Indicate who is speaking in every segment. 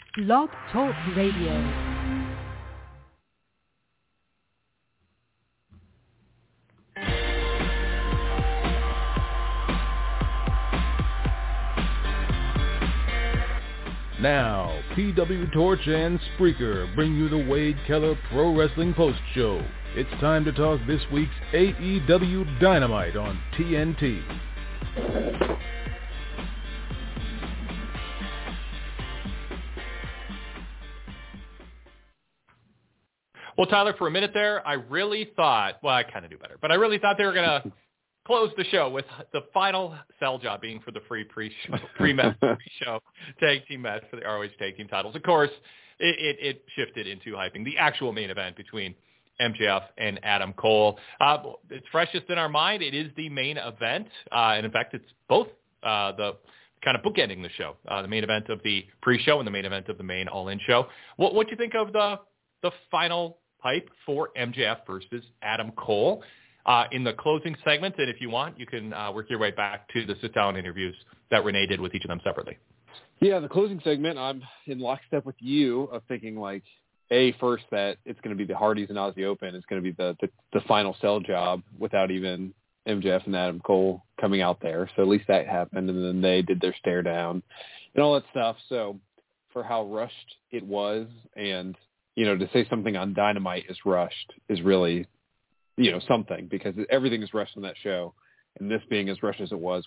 Speaker 1: Blog Talk Radio.
Speaker 2: Now, PW Torch and Spreaker bring you the Wade Keller Pro Wrestling Post Show. It's time to talk this week's AEW Dynamite on TNT.
Speaker 3: Well, Tyler, for a minute there, I really thought, well, I kind of do better, but I really thought they were going to close the show with the final sell job being for the free pre-show tag team match for the ROH tag team titles. Of course, it shifted into hyping the actual main event between MJF and Adam Cole. It's freshest in our mind. It is the main event, and in fact, it's both the kind of bookending the show, the main event of the pre-show and the main event of the main All-In show. What do you think of the final hype for MJF versus Adam Cole? In the closing segment, and if you want, you can work your way back to the sit-down interviews that Renee did with each of them separately.
Speaker 4: Yeah, the closing segment, I'm in lockstep with you of thinking, like, first that it's going to be the Hardys and Aussie Open. It's going to be the final sell job without even MJF and Adam Cole coming out there. So at least that happened, and then they did their stare down and all that stuff. So for how rushed it was, and, you know, to say something on Dynamite is rushed is really, you know, something, because everything is rushed on that show, and this being as rushed as it was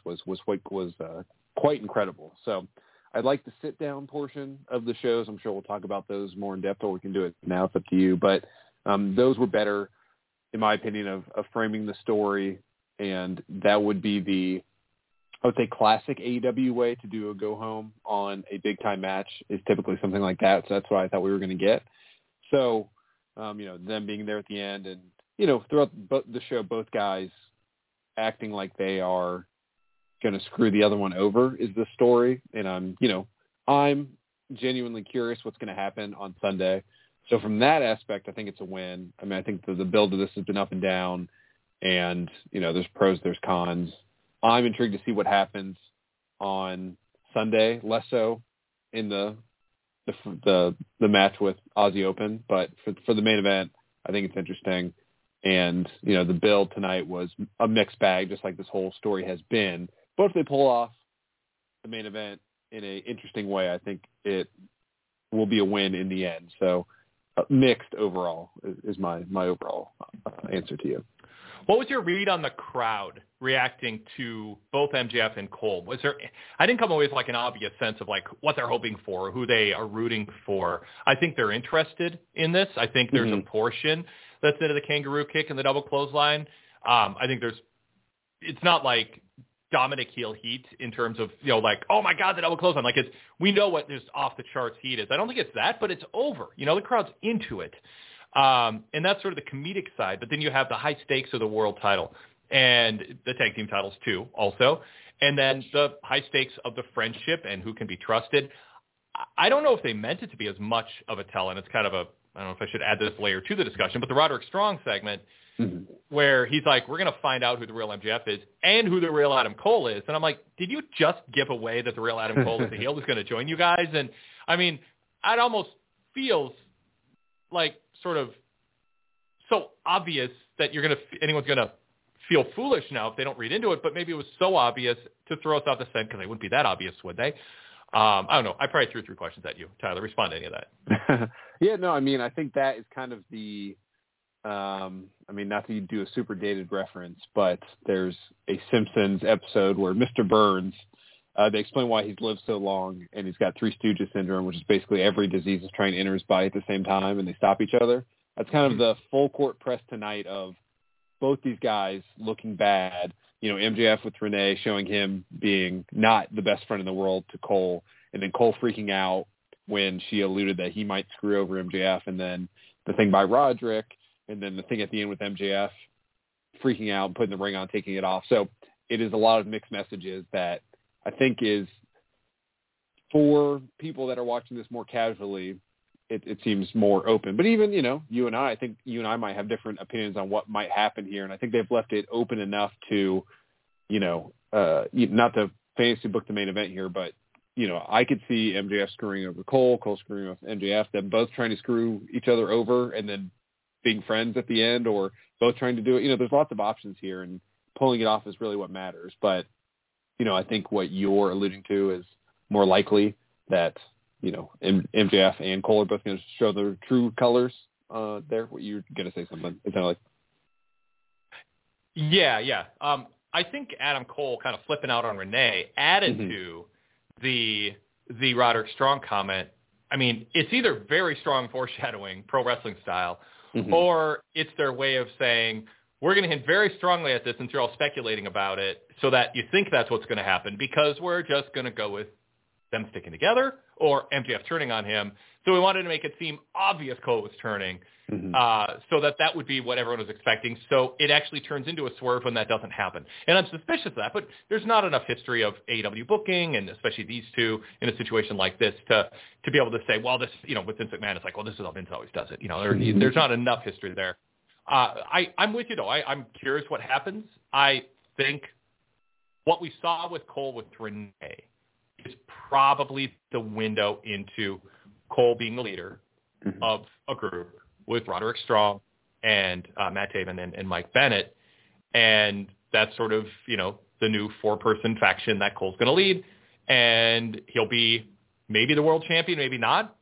Speaker 4: quite incredible. So I'd like the sit down portion of the shows. I'm sure we'll talk about those more in depth, or we can do it now. It's up to you. But those were better, in my opinion, of framing the story, and that would be I would say, classic AEW way to do a go home on a big time match is typically something like that. So that's what I thought we were going to get. So, you know, them being there at the end, and, you know, throughout the show, both guys acting like they are going to screw the other one over is the story. And I'm genuinely curious what's going to happen on Sunday. So from that aspect, I think it's a win. I mean, I think the build of this has been up and down, and, you know, there's pros, there's cons. I'm intrigued to see what happens on Sunday, less so in the match with Aussie Open, but for the main event, I think it's interesting. And, you know, the build tonight was a mixed bag, just like this whole story has been. But if they pull off the main event in an interesting way, I think it will be a win in the end. So mixed overall is my overall answer to you.
Speaker 3: What was your read on the crowd reacting to both MJF and Cole? I didn't come away with like an obvious sense of like what they're hoping for, who they are rooting for. I think they're interested in this. I think there's a portion that's into the kangaroo kick and the double clothesline. I think it's not like Dominic heel heat in terms of, you know, like, oh my God, the double clothesline. Like, we know what this off the charts heat is. I don't think it's that, but it's over. You know, the crowd's into it. And that's sort of the comedic side, but then you have the high stakes of the world title and the tag team titles too, also. And then the high stakes of the friendship and who can be trusted. I don't know if they meant it to be as much of a tell, and it's kind of I don't know if I should add this layer to the discussion, but the Roderick Strong segment where he's like, we're going to find out who the real MJF is and who the real Adam Cole is. And I'm like, did you just give away that the real Adam Cole is the heel who's going to join you guys? And I mean, it almost feels like sort of so obvious that anyone's going to feel foolish now if they don't read into it, but maybe it was so obvious to throw us off the scent because they wouldn't be that obvious, would they? I don't know. I probably threw 3 questions at you. Tyler, respond to any of that.
Speaker 4: Yeah, no, I mean, I think that is kind of not that you do a super dated reference, but there's a Simpsons episode where Mr. Burns, they explain why he's lived so long, and he's got Three Stooges syndrome, which is basically every disease is trying to enter his body at the same time, and they stop each other. That's kind of the full court press tonight of both these guys looking bad. You know, MJF with Renee showing him being not the best friend in the world to Cole, and then Cole freaking out when she alluded that he might screw over MJF, and then the thing by Roderick, and then the thing at the end with MJF freaking out, putting the ring on, taking it off. So it is a lot of mixed messages that I think is, for people that are watching this more casually, it seems more open. But even, you know, I think you and I might have different opinions on what might happen here. And I think they've left it open enough to, you know, not to fantasy book the main event here, but I could see MJF screwing over Cole screwing over MJF, them both trying to screw each other over and then being friends at the end, or both trying to do it. There's lots of options here, and pulling it off is really what matters. But, I think what you're alluding to is more likely that, MJF and Cole are both going to show their true colors there. What you're going to say something. It sounded like.
Speaker 3: Yeah. I think Adam Cole kind of flipping out on Renee added to the Roderick Strong comment. I mean, it's either very strong foreshadowing, pro wrestling style, or it's their way of saying, we're going to hint very strongly at this since you're all speculating about it so that you think that's what's going to happen because we're just going to go with them sticking together or MJF turning on him. So we wanted to make it seem obvious Cole was turning so that would be what everyone was expecting. So it actually turns into a swerve when that doesn't happen. And I'm suspicious of that, but there's not enough history of AEW booking, and especially these two in a situation like this to be able to say, well, this, with Vince McMahon, it's like, well, this is how Vince always does it. There's not enough history there. I'm with you, though. I'm curious what happens. I think what we saw with Cole with Renee is probably the window into Cole being the leader of a group with Roderick Strong and Matt Taven and Mike Bennett. And that's sort of, the new 4-person faction that Cole's going to lead. And he'll be maybe the world champion, maybe not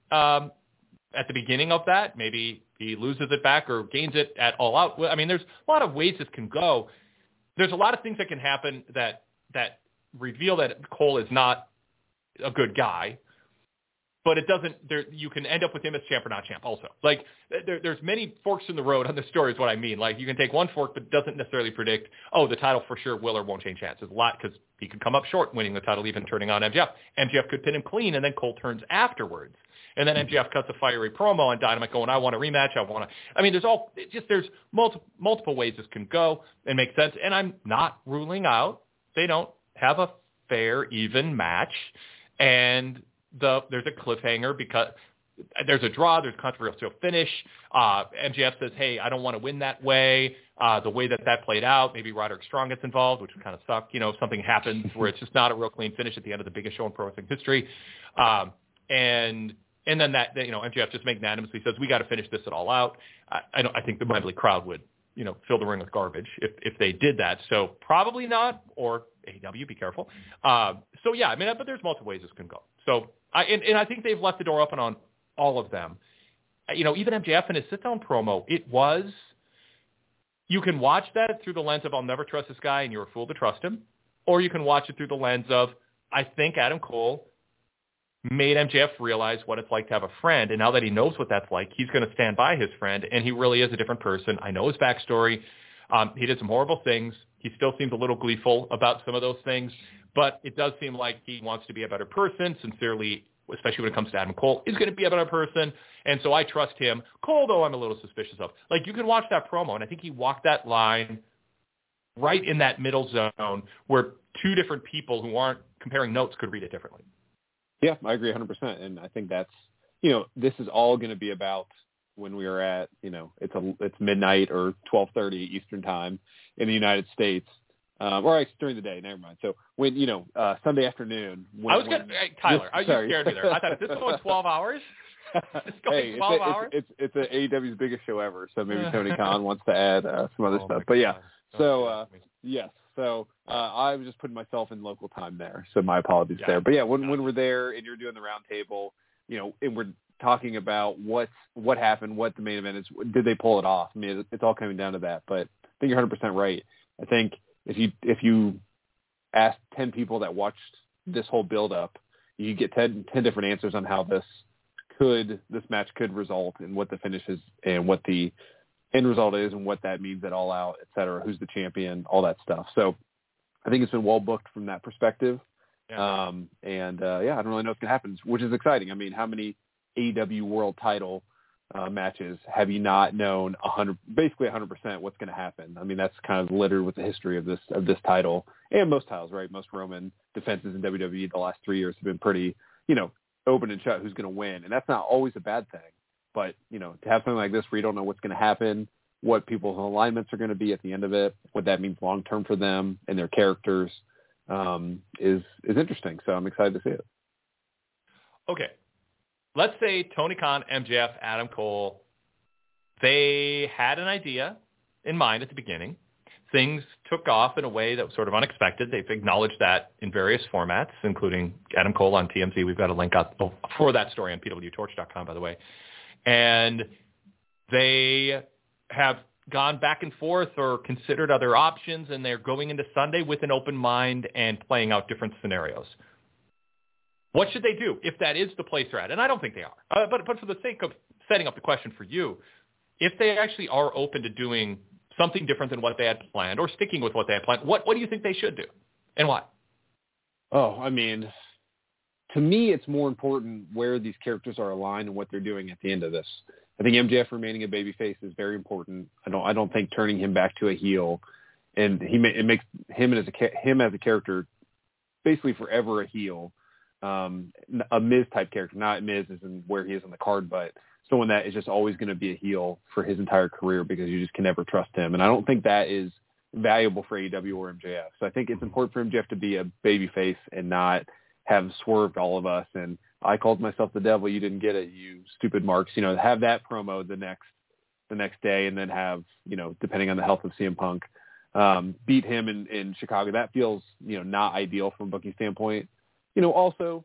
Speaker 3: at the beginning of that. Maybe he loses it back or gains it at All Out. I mean, there's a lot of ways this can go. There's a lot of things that can happen that reveal that Cole is not a good guy. But it doesn't. You can end up with him as champ or not champ. Also, like there's many forks in the road on the story. Is what I mean. Like you can take one fork, but it doesn't necessarily predict. Oh, the title for sure will or won't change hands. There's a lot because he could come up short winning the title, even turning on MJF. MJF could pin him clean, and then Cole turns afterwards, and then MJF cuts a fiery promo on Dynamite, going, "I want a rematch. I want to." I mean, there's multiple ways this can go and make sense. And I'm not ruling out they don't have a fair, even match, and there's a cliffhanger because there's a draw, there's a controversial finish. MJF says, hey, I don't want to win that way. The way that played out, maybe Roderick Strong gets involved, which would kind of suck. If something happens where it's just not a real clean finish at the end of the biggest show in pro wrestling history. And then that MJF just magnanimously says, we got to finish this at All Out. I think the Wembley crowd would, fill the ring with garbage if they did that. So probably not, or AEW, be careful. So yeah, I mean, but there's multiple ways this can go. So I think they've left the door open on all of them. Even MJF in his sit-down promo, you can watch that through the lens of I'll never trust this guy and you're a fool to trust him, or you can watch it through the lens of I think Adam Cole made MJF realize what it's like to have a friend, and now that he knows what that's like, he's going to stand by his friend, and he really is a different person. I know his backstory. He did some horrible things. He still seems a little gleeful about some of those things, but it does seem like he wants to be a better person, sincerely, especially when it comes to Adam Cole, is going to be a better person, and so I trust him. Cole, though, I'm a little suspicious of. Like, you can watch that promo, and I think he walked that line right in that middle zone where two different people who aren't comparing notes could read it differently.
Speaker 4: Yeah, I agree 100%, and I think that's, this is all going to be about when we are at, it's midnight or 12:30 Eastern time in the United States, or actually during the day. Never mind. So when Sunday afternoon.
Speaker 3: Tyler, you scared me there. I thought, is this going 12 hours? It's going 12 hours.
Speaker 4: It's AEW's biggest show ever. So maybe Tony Khan wants to add some other stuff. But yeah, so yes. So I was just putting myself in local time there. So my apologies there. But yeah, when we're there and you're doing the round table, and we're talking about what happened, what the main event is, did they pull it off? I mean, it's all coming down to that. But I think you're 100% right. I think if you ask 10 people that watched this whole build up, you get 10 different answers on how this match could result, and what the finish is, and what the end result is, and what that means at All Out, et cetera, who's the champion, all that stuff. So I think it's been well booked from that perspective. Yeah. I don't really know what's going to happen, which is exciting. I mean, how many AEW world title matches have you not known basically 100% what's going to happen? I mean, that's kind of littered with the history of this title, and most titles, right? Most Roman defenses in WWE the last 3 years have been pretty, open and shut who's going to win. And that's not always a bad thing. But, to have something like this where you don't know what's going to happen, what people's alignments are going to be at the end of it, what that means long-term for them and their characters, is interesting. So I'm excited to see it.
Speaker 3: okay, let's say Tony Khan, MJF, Adam Cole, they had an idea in mind at the beginning. Things took off in a way that was sort of unexpected. They've acknowledged that in various formats, including Adam Cole on TMZ. We've got a link out for that story on pwtorch.com, by the way. And they have gone back and forth or considered other options, and they're going into Sunday with an open mind and playing out different scenarios. What should they do if that is the place they're at? And I don't think they are. But for the sake of setting up the question for you, if they actually are open to doing something different than what they had planned or sticking with what they had planned, what do you think they should do and why?
Speaker 4: Oh, I mean, to me, it's more important where these characters are aligned and what they're doing at the end of this. I think MJF remaining a babyface is very important. I don't think turning him back to a heel, and it makes him as a character basically forever a heel, a Miz type character, not Miz as in where he is on the card, but someone that is just always going to be a heel for his entire career because you just can never trust him. And I don't think that is valuable for AEW or MJF. So I think it's important for MJF to be a babyface and not have swerved all of us. And I called myself the devil. You didn't get it, you stupid marks. Have that promo the next day, and then have, depending on the health of CM Punk, beat him in Chicago. That feels, not ideal from a booking standpoint. Also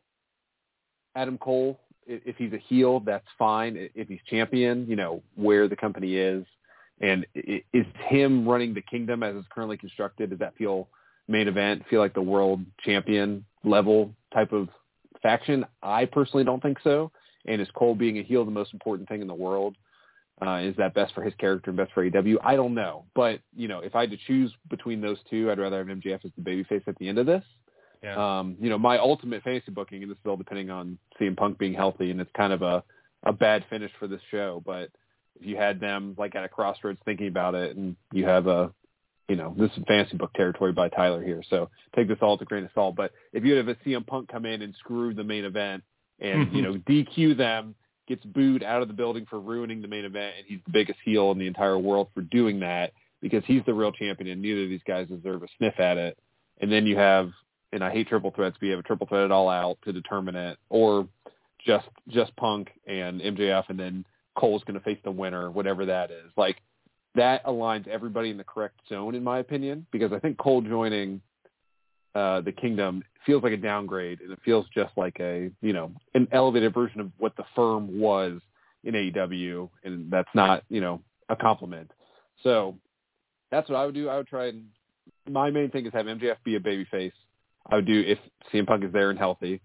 Speaker 4: Adam Cole, if he's a heel, that's fine. If he's champion, where the company is, and is him running the Kingdom as it's currently constructed, does that feel main event, feel like the world champion level type of faction? I personally don't think so. And is Cole being a heel the most important thing in the world? Is that best for his character and best for AEW? I don't know. But, if I had to choose between those two, I'd rather have MJF as the babyface at the end of this. Yeah. My ultimate fantasy booking, and this is all depending on CM Punk being healthy, and it's kind of a bad finish for this show, but if you had them like at a crossroads thinking about it, and you have this is fantasy book territory by Tyler here, so take this all with a grain of salt, but if you have a CM Punk come in and screw the main event and, DQ them, gets booed out of the building for ruining the main event, and he's the biggest heel in the entire world for doing that because he's the real champion and neither of these guys deserve a sniff at it. And then you have, and I hate triple threats, but you have a triple threat it all out to determine it, or just Punk and MJF, and then Cole's going to face the winner, whatever that is. Like, that aligns everybody in the correct zone, in my opinion, because I think Cole joining the Kingdom feels like a downgrade, and it feels just like an elevated version of what the Firm was in AEW, and that's not, a compliment. So that's what I would do. I would try and my main thing is have MJF be a babyface. I would do, if CM Punk is there and healthy,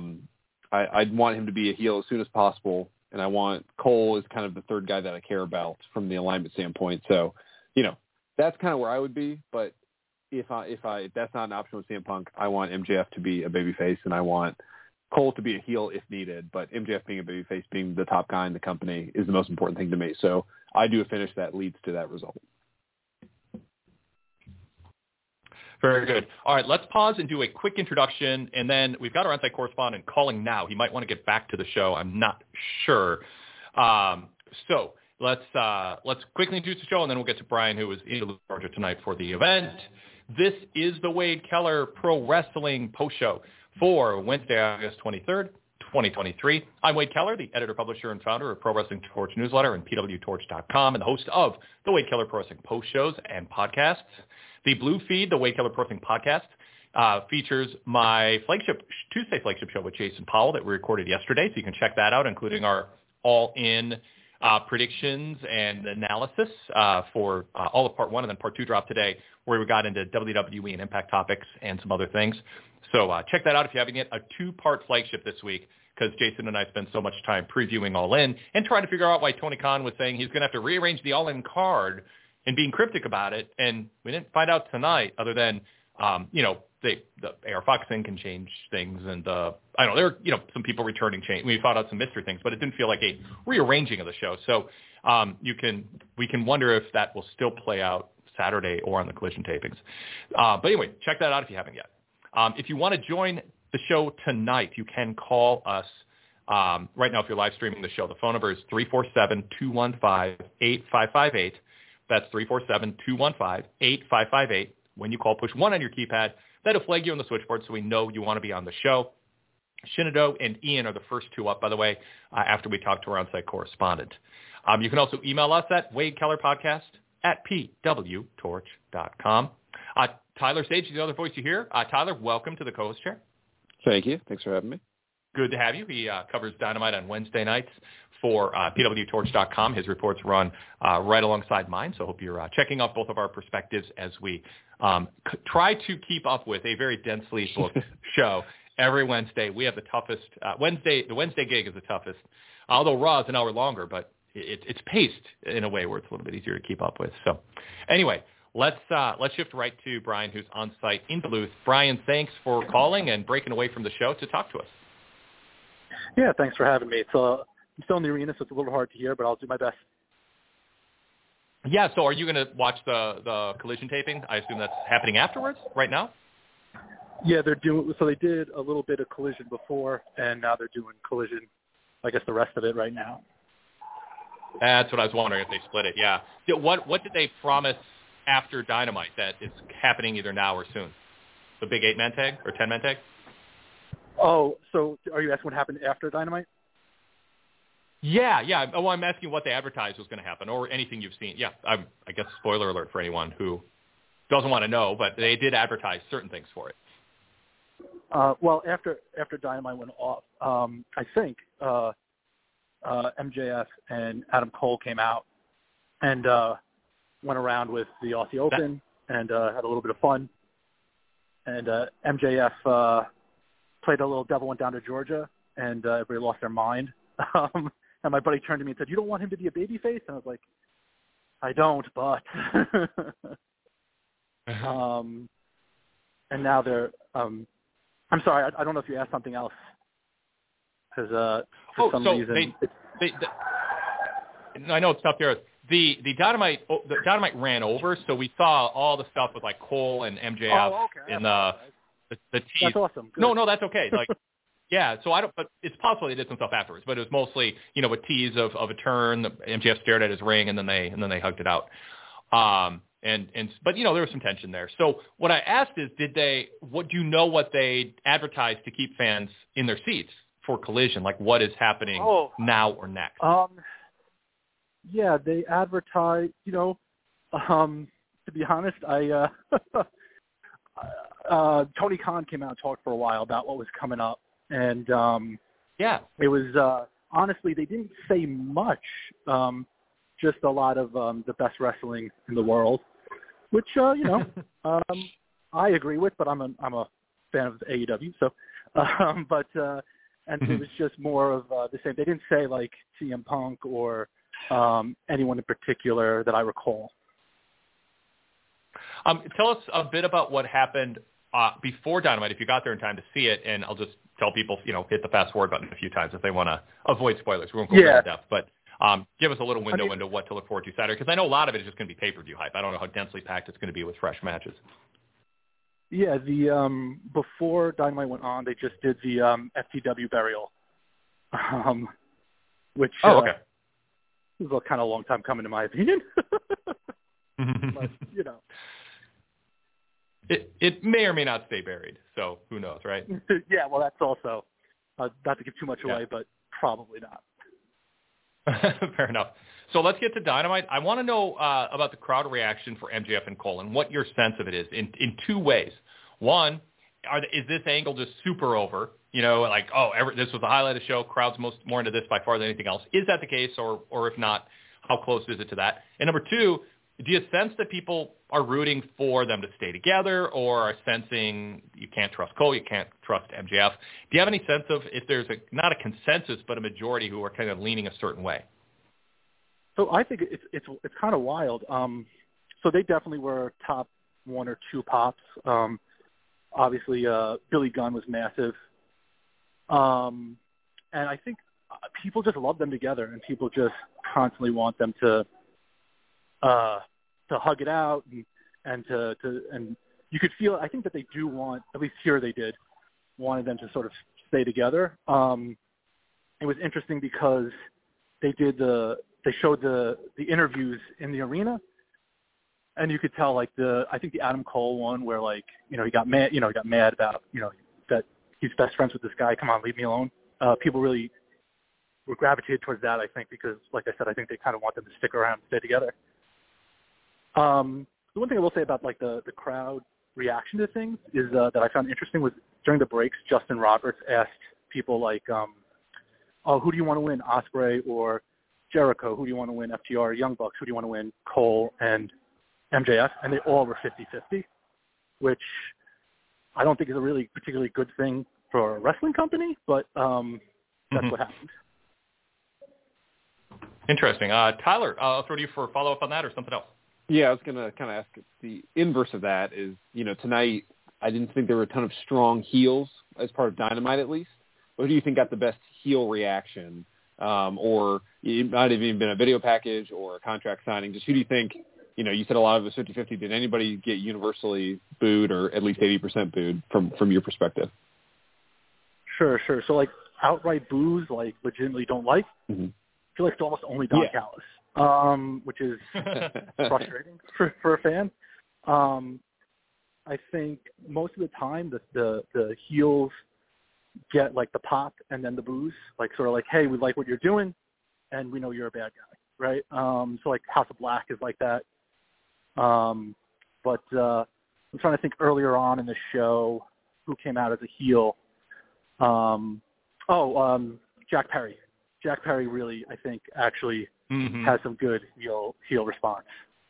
Speaker 4: I'd want him to be a heel as soon as possible, and I want Cole as kind of the third guy that I care about from the alignment standpoint. So, that's kind of where I would be. But if that's not an option with CM Punk, I want MJF to be a babyface, and I want Cole to be a heel if needed. But MJF being a babyface, being the top guy in the company, is the most important thing to me. So I do a finish that leads to that result.
Speaker 3: Very good. All right, let's pause and do a quick introduction, and then we've got our on-site correspondent calling now. He might want to get back to the show. I'm not sure. So let's quickly introduce the show, and then we'll get to Brian, who is in Georgia tonight for the event. This is the Wade Keller Pro Wrestling Post Show for Wednesday, August 23rd, 2023. I'm Wade Keller, the editor, publisher, and founder of Pro Wrestling Torch newsletter and pwtorch.com, and the host of the Wade Keller Pro Wrestling Post Shows and podcasts. The Blue Feed, the Wade Keller Pro Wrestling podcast, features my Tuesday flagship show with Jason Powell that we recorded yesterday, so you can check that out, including our all-in predictions and analysis for all of Part 1, and then Part 2 dropped today, where we got into WWE and Impact topics and some other things. So check that out if you haven't yet. A 2-part flagship this week, because Jason and I spent so much time previewing All In and trying to figure out why Tony Khan was saying he's going to have to rearrange the All In card and being cryptic about it. And we didn't find out tonight, other than, the AR Fox thing can change things. And I know there are, some people returning change. We found out some mystery things, but it didn't feel like a rearranging of the show. So we can wonder if that will still play out Saturday or on the Collision tapings. But anyway, check that out if you haven't yet. If you want to join the show tonight, you can call us. Right now, if you're live streaming the show, the phone number is 347-215-8558. That's 347-215-8558. When you call, push 1 on your keypad. That'll flag you on the switchboard so we know you want to be on the show. Shinado and Ian are the first two up, by the way, after we talked to our on-site correspondent. You can also email us at wadekellerpodcast@pwtorch.com. Tyler Sage is the other voice you hear. Tyler, welcome to the co-host chair.
Speaker 4: Thank you. Thanks for having me.
Speaker 3: Good to have you. He covers Dynamite on Wednesday nights for pwtorch.com. His reports run right alongside mine, so I hope you're checking out both of our perspectives as we try to keep up with a very densely booked show every Wednesday. We have the toughest the Wednesday gig is the toughest, although Raw is an hour longer, but it's paced in a way where it's a little bit easier to keep up with. So anyway, let's shift right to Brian, who's on site in Duluth. Brian, thanks for calling and breaking away from the show to talk to us.
Speaker 5: Yeah, thanks for having me. I'm still in the arena, so it's a little hard to hear, but I'll do my best.
Speaker 3: Yeah, so are you going to watch the Collision taping? I assume that's happening afterwards, right now?
Speaker 5: Yeah, they did a little bit of Collision before, and now they're doing Collision, I guess the rest of it right now.
Speaker 3: That's what I was wondering, if they split it, yeah. What did they promise after Dynamite that it's happening either now or soon? The big 8-man tag or 10-man tag?
Speaker 5: Oh, so are you asking what happened after Dynamite?
Speaker 3: Yeah. Well, I'm asking what they advertised was going to happen or anything you've seen. Yeah, I guess spoiler alert for anyone who doesn't want to know, but they did advertise certain things for it.
Speaker 5: Well, after Dynamite went off, I think MJF and Adam Cole came out and went around with the Aussie Open and had a little bit of fun. And MJF played a little devil went down to Georgia, and everybody lost their mind. And my buddy turned to me and said, "You don't want him to be a babyface?" And I was like, "I don't, but." And now they're. I'm sorry, I don't know if you asked something else. Because for some reason,
Speaker 3: I know it's tough here. The Dynamite ran over, so we saw all the stuff with like Cole and MJF in the tease.
Speaker 5: That's awesome. Good.
Speaker 3: No, that's okay. Like, yeah. So but it's possible they did some stuff afterwards, but it was mostly a tease of a turn. MJF stared at his ring, and then they hugged it out. But there was some tension there. So what I asked is, do you know what they advertised to keep fans in their seats for Collision? Like, what is happening now or next?
Speaker 5: Yeah, they advertise, to be honest, Tony Khan came out and talked for a while about what was coming up. And, it was, honestly, they didn't say much, just a lot of the best wrestling in the world, which, I agree with, but I'm a fan of AEW, so, and it was just more of the same. They didn't say, like, CM Punk or anyone in particular that I recall.
Speaker 3: Tell us a bit about what happened before Dynamite, if you got there in time to see it, and I'll just tell people, hit the fast forward button a few times if they want to avoid spoilers. We won't go into depth, but give us a little window into what to look forward to Saturday, because I know a lot of it is just going to be pay-per-view hype. I don't know how densely packed it's going to be with fresh matches.
Speaker 5: Yeah, the before Dynamite went on, they just did the FTW burial, which
Speaker 3: okay.
Speaker 5: This is a kind of long time coming, in my opinion. But,
Speaker 3: It may or may not stay buried, so who knows, right?
Speaker 5: Yeah, well, that's also, not to give too much away, but probably not.
Speaker 3: Fair enough. So let's get to Dynamite. I want to know about the crowd reaction for MJF and Cole and what your sense of it is in two ways. One, is this angle just super over? This was the highlight of the show. Crowd's more into this by far than anything else. Is that the case, or if not, how close is it to that? And number two, do you sense that people are rooting for them to stay together, or are sensing you can't trust Cole, you can't trust MJF? Do you have any sense of if there's not a consensus, but a majority who are kind of leaning a certain way?
Speaker 5: So I think it's kind of wild. So they definitely were top one or two pops. Obviously, Billy Gunn was massive. And I think people just love them together, and people just constantly want them to hug it out and you could feel. I think that they do want, at least here they wanted them to sort of stay together. It was interesting because they showed the interviews in the arena, and you could tell I think the Adam Cole one where he got mad about that he's best friends with this guy. Come on, leave me alone. People really were gravitated towards that, I think, because, like I said, I think they kind of want them to stick around and stay together. The one thing I will say about like the crowd reaction to things is that I found interesting was during the breaks, Justin Roberts asked people like, "Oh, who do you want to win, Ospreay or Jericho? Who do you want to win, FTR, Young Bucks? Who do you want to win, Cole and MJF?" And they all were 50-50, which I don't think is a really particularly good thing for a wrestling company, but that's what happened.
Speaker 3: Interesting. Tyler, I'll throw to you for a follow-up on that or something else.
Speaker 4: Yeah, I was going to kind of ask the inverse of that is, tonight I didn't think there were a ton of strong heels as part of Dynamite at least. Who do you think got the best heel reaction? Or it might have even been a video package or a contract signing. Just who do you think, you said a lot of it was 50-50. Did anybody get universally booed or at least 80% booed from your perspective?
Speaker 5: Sure. So, like, outright boos, like, legitimately don't like.
Speaker 4: Mm-hmm.
Speaker 5: I feel like it's almost only Don Callis, which is frustrating for a fan. I think most of the time the heels get like the pop and then the boos, like sort of like, hey, we like what you're doing, and we know you're a bad guy, right? So like House of Black is like that. But I'm trying to think earlier on in the show who came out as a heel. Jack Perry. Jack Perry really, I think, actually has some good heel response.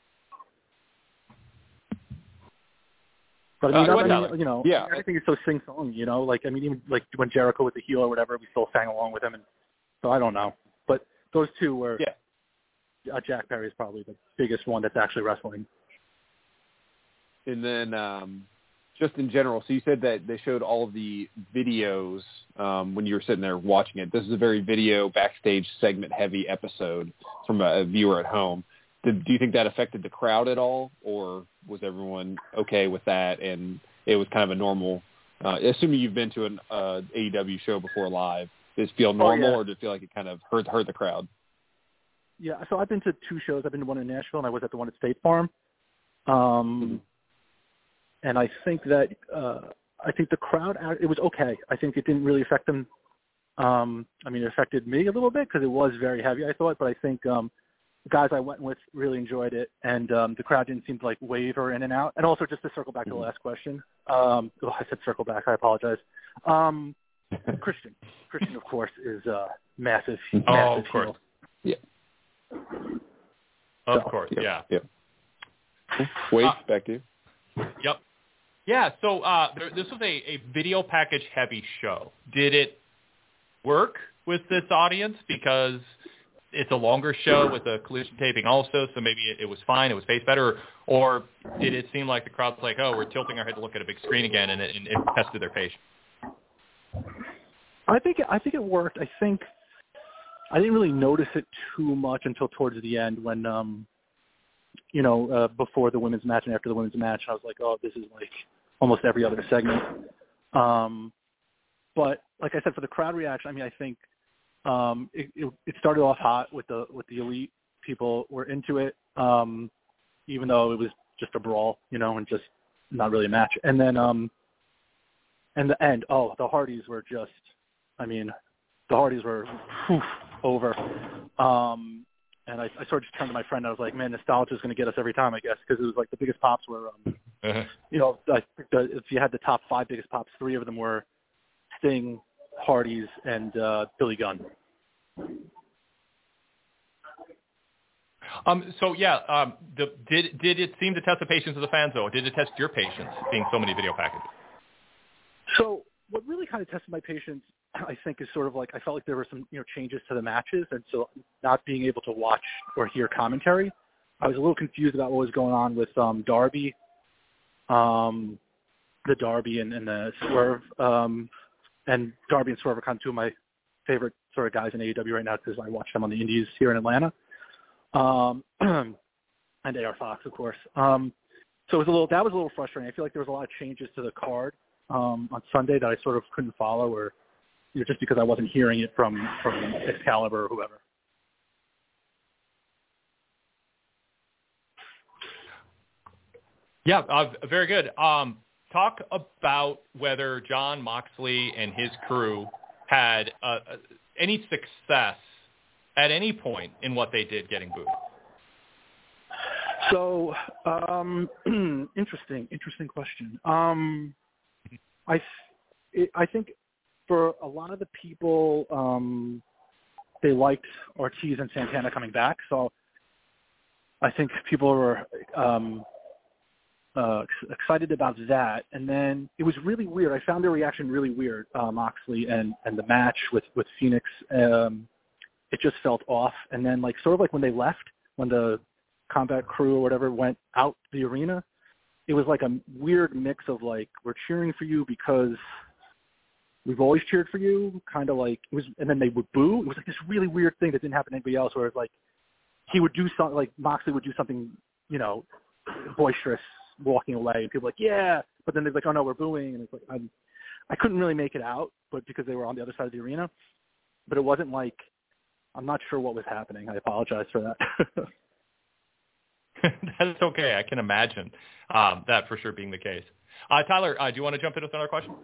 Speaker 5: But everything is so sing-song, Like, I mean, even like when Jericho was the heel or whatever, we still sang along with him. And so I don't know. But those two were, Jack Perry is probably the biggest one that's actually wrestling.
Speaker 4: And then just in general, so you said that they showed all of the videos when you were sitting there watching it. This is a very video backstage segment-heavy episode from a viewer at home. Do you think that affected the crowd at all, or was everyone okay with that and it was kind of a normal, assuming you've been to an AEW show before live, does it feel normal or did it feel like it kind of hurt the crowd?
Speaker 5: Yeah, so I've been to two shows. I've been to one in Nashville and I was at the one at State Farm. And I think that the crowd, it was okay. I think it didn't really affect them. It affected me a little bit because it was very heavy, I thought. But I think the guys I went with really enjoyed it. And the crowd didn't seem to, like, waver in and out. And also, just to circle back to the last question. I said circle back. I apologize. Christian, of course, is massive.
Speaker 3: Oh, of course.
Speaker 4: Heel. Yeah.
Speaker 3: Of course, yeah.
Speaker 4: Wade, back to you.
Speaker 3: Yep. Yeah, so this was a video package heavy show. Did it work with this audience because it's a longer show with a collision taping also, so maybe it was fine, it was paced better, or did it seem like the crowd's like, oh, we're tilting our head to look at a big screen again, and it tested their patience?
Speaker 5: I think it worked. I think I didn't really notice it too much until towards the end when before the women's match and after the women's match, I was like, oh, this is like almost every other segment. But like I said, for the crowd reaction, I think it started off hot with the Elite. People were into it, even though it was just a brawl, and just not really a match. And then, and the end, the Hardys were just, the Hardys were over. And I sort of just turned to my friend and I was like, man, nostalgia is going to get us every time, I guess, because it was like the biggest pops were, I think if you had the top 5 biggest pops, 3 of them were Sting, Hardys, and Billy Gunn. Did it seem to test the patience of the fans, though? Did it test your patience, seeing so many video packages? So what really kind of tested my patience, I think, is sort of like I felt like there were some changes to the matches, and so not being able to watch or hear commentary, I was a little confused about what was going on with Darby, the Darby and the Swerve, and Darby and Swerve are kind of two of my favorite sort of guys in AEW right now because I watch them on the Indies here in Atlanta, and AR Fox, of course. So that was a little frustrating. I feel like there was a lot of changes to the card on Sunday that I sort of couldn't follow, or just because I wasn't hearing it from Excalibur or whoever. Yeah,
Speaker 3: very good. talk about whether Jon Moxley and his crew had any success at any point in what they did getting booed.
Speaker 5: So, interesting question. I think for a lot of the people, they liked Ortiz and Santana coming back. So I think people were excited about that. And then it was really weird. I found their reaction really weird, Moxley and the match with Phoenix. It just felt off. And then sort of when they left, when the Combat Crew or whatever went out the arena, it was a weird mix of we're cheering for you because we've always cheered for you, kind of it was, and then they would boo. It was this really weird thing that didn't happen to anybody else, where it's he would do something, Moxley would do something, boisterous, walking away, and people yeah, but then they're oh no, we're booing, and it's I couldn't really make it out, but because they were on the other side of the arena, but it wasn't I'm not sure what was happening. I apologize for that.
Speaker 3: That's okay. I can imagine that for sure being the case. Tyler, do you want to jump in with another question?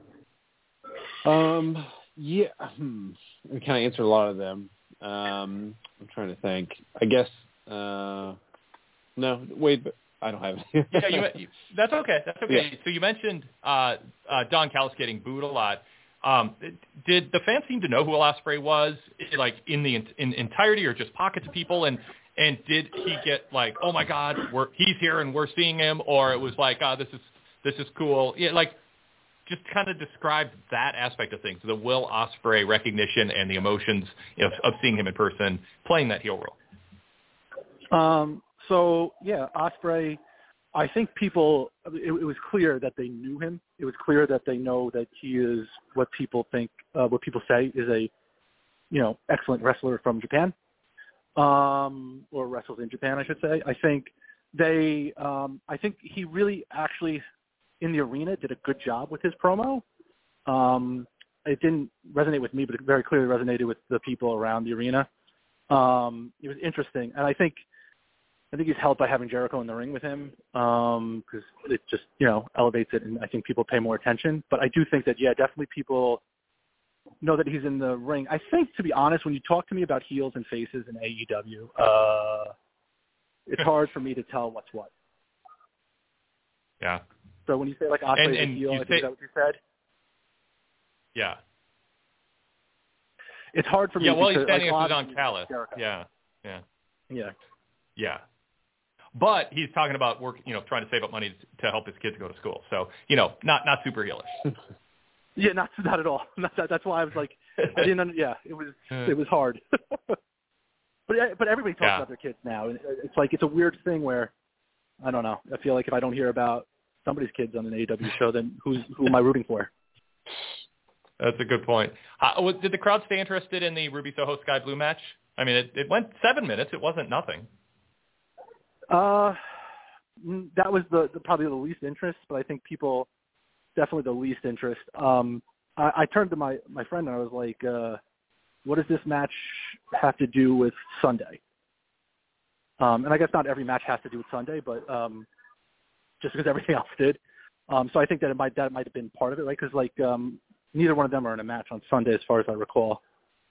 Speaker 4: Yeah, we kind of answered a lot of them. I'm trying to think. I guess no. Wait, but I don't have any.
Speaker 3: Yeah, that's okay. That's okay.
Speaker 4: Yeah.
Speaker 3: So you mentioned Don Callis getting booed a lot. Did the fans seem to know who Will Ospreay was, in the entirety, or just pockets of people? And did he get oh my God, he's here and we're seeing him, or it was this is cool? Yeah, just kind of describe that aspect of things, the Will Ospreay recognition and the emotions of seeing him in person playing that heel role.
Speaker 5: So yeah, Ospreay, I think people, it was clear that they knew him. It was clear that they know that he is what people think, what people say is a, excellent wrestler from Japan, or wrestles in Japan, I should say. I think I think he really actually in the arena did a good job with his promo. It didn't resonate with me, but it very clearly resonated with the people around the arena. It was interesting, and I think he's helped by having Jericho in the ring with him, because it just elevates it, and I think people pay more attention. But I do think that definitely people know that he's in the ring. I think, to be honest, when you talk to me about heels and faces in AEW, it's hard for me to tell what's what.
Speaker 3: Yeah.
Speaker 5: So when you say Ospreay's a heel, I think is that what you said?
Speaker 3: Yeah.
Speaker 5: It's hard for me.
Speaker 3: Yeah, well,
Speaker 5: because,
Speaker 3: he's standing up to Don Callis. Yeah. But he's talking about trying to save up money to help his kids go to school. So, not super heelish.
Speaker 5: Yeah, not at all. That's why I was I didn't. Yeah, it was hard. but everybody talks about their kids now. It's it's a weird thing where, I don't know. I feel if I don't hear about somebody's kids on an AEW show, then who am I rooting for?
Speaker 3: That's a good point. Did the crowd stay interested in the Ruby Soho Sky Blue match? I mean, it went 7 minutes. It wasn't nothing.
Speaker 5: That was probably the least interest, but I think people definitely the least interest. I turned to my friend and I was like, what does this match have to do with Sunday? And I guess not every match has to do with Sunday, but just because everything else did. So I think that might have been part of it, right? Because neither one of them are in a match on Sunday, as far as I recall.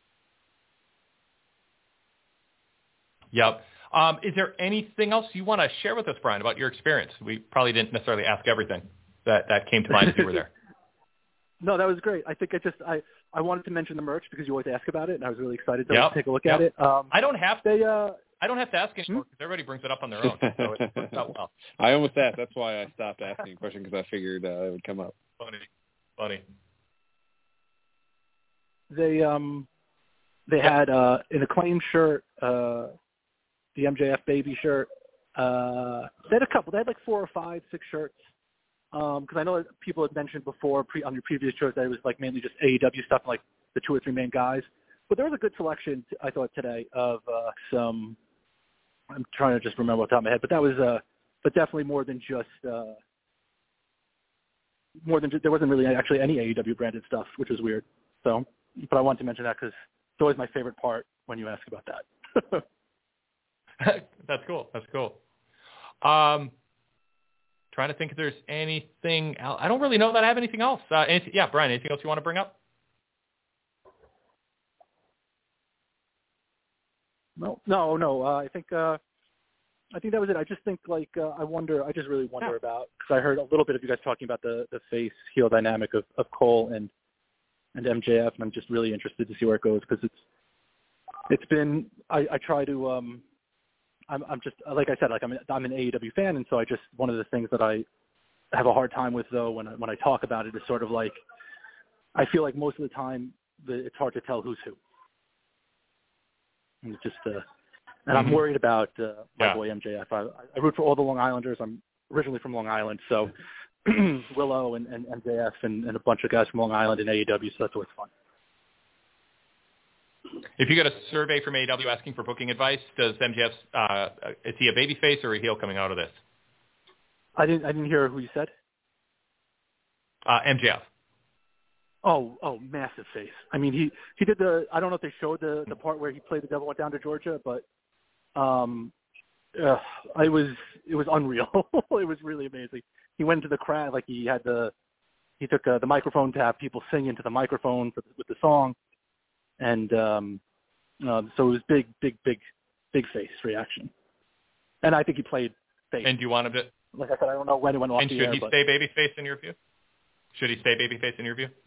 Speaker 3: Yep. Is there anything else you want to share with us, Brian, about your experience? We probably didn't necessarily ask everything that came to mind as you were there.
Speaker 5: No, that was great. I think I wanted to mention the merch because you always ask about it, and I was really excited to take a look at it.
Speaker 3: I don't have to. I don't have to ask anymore because everybody brings it up on their own. So it works out well.
Speaker 4: I almost asked. That's why I stopped asking a question, because I figured it would come up.
Speaker 3: Funny.
Speaker 5: They had an Acclaim shirt, the MJF baby shirt. They had a couple. They had 4 or 5, 6 shirts. Because I know that people had mentioned before on your previous shows that it was mainly just AEW stuff, the 2 or 3 main guys. But there was a good selection, I thought, today of some. I'm trying to just remember off the top of my head, but that was, but definitely more than just. There wasn't really actually any AEW branded stuff, which is weird. So, but I wanted to mention that because it's always my favorite part when you ask about that.
Speaker 3: That's cool. Trying to think if there's anything else. I don't really know that I have anything else. Brian, anything else you want to bring up?
Speaker 5: No. I think that was it. I just think I just really wonder about, because I heard a little bit of you guys talking about the face heel dynamic of Cole and MJF, and I'm just really interested to see where it goes, because it's been I try to I'm just, like I said, I'm an AEW fan, and so one of the things that I have a hard time with, though, when I talk about it, is sort of like, I feel like most of the time it's hard to tell who's who. And it's just and I'm worried about my boy MJF. I root for all the Long Islanders. I'm originally from Long Island, so Willow and MJF and a bunch of guys from Long Island in AEW, so that's always fun.
Speaker 3: If you got a survey from AEW asking for booking advice, does MJF is he a babyface or a heel coming out of this?
Speaker 5: I didn't hear who you said.
Speaker 3: MJF.
Speaker 5: Oh, massive face. I mean, he did I don't know if they showed the part where he played the Devil Went Down to Georgia, but it was unreal. It was really amazing. He went into the crowd, he took the microphone to have people sing into the microphone with the song. And so it was big face reaction. And I think he played face.
Speaker 3: And do you want him to?
Speaker 5: Like I said, I don't know when it went off the air.
Speaker 3: And should he stay babyface in your view? Should he stay babyface in your view?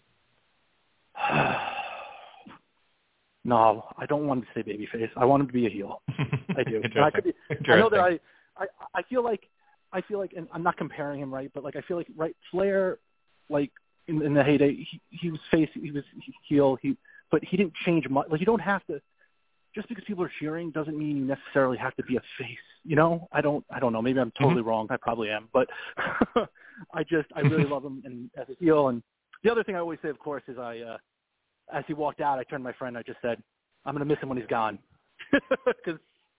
Speaker 5: No, I don't want him to stay babyface. I want him to be a heel. I do. And
Speaker 3: I
Speaker 5: know that I feel like, and I'm not comparing him, right? But I feel like, right, Flair, in the heyday, he was face, he was heel, but he didn't change much. You don't have to, just because people are cheering doesn't mean you necessarily have to be a face. I don't know. Maybe I'm totally wrong. I probably am, but I really love him as a heel. And the other thing I always say, of course, is as he walked out, I turned to my friend. I just said, I'm going to miss him when he's gone, because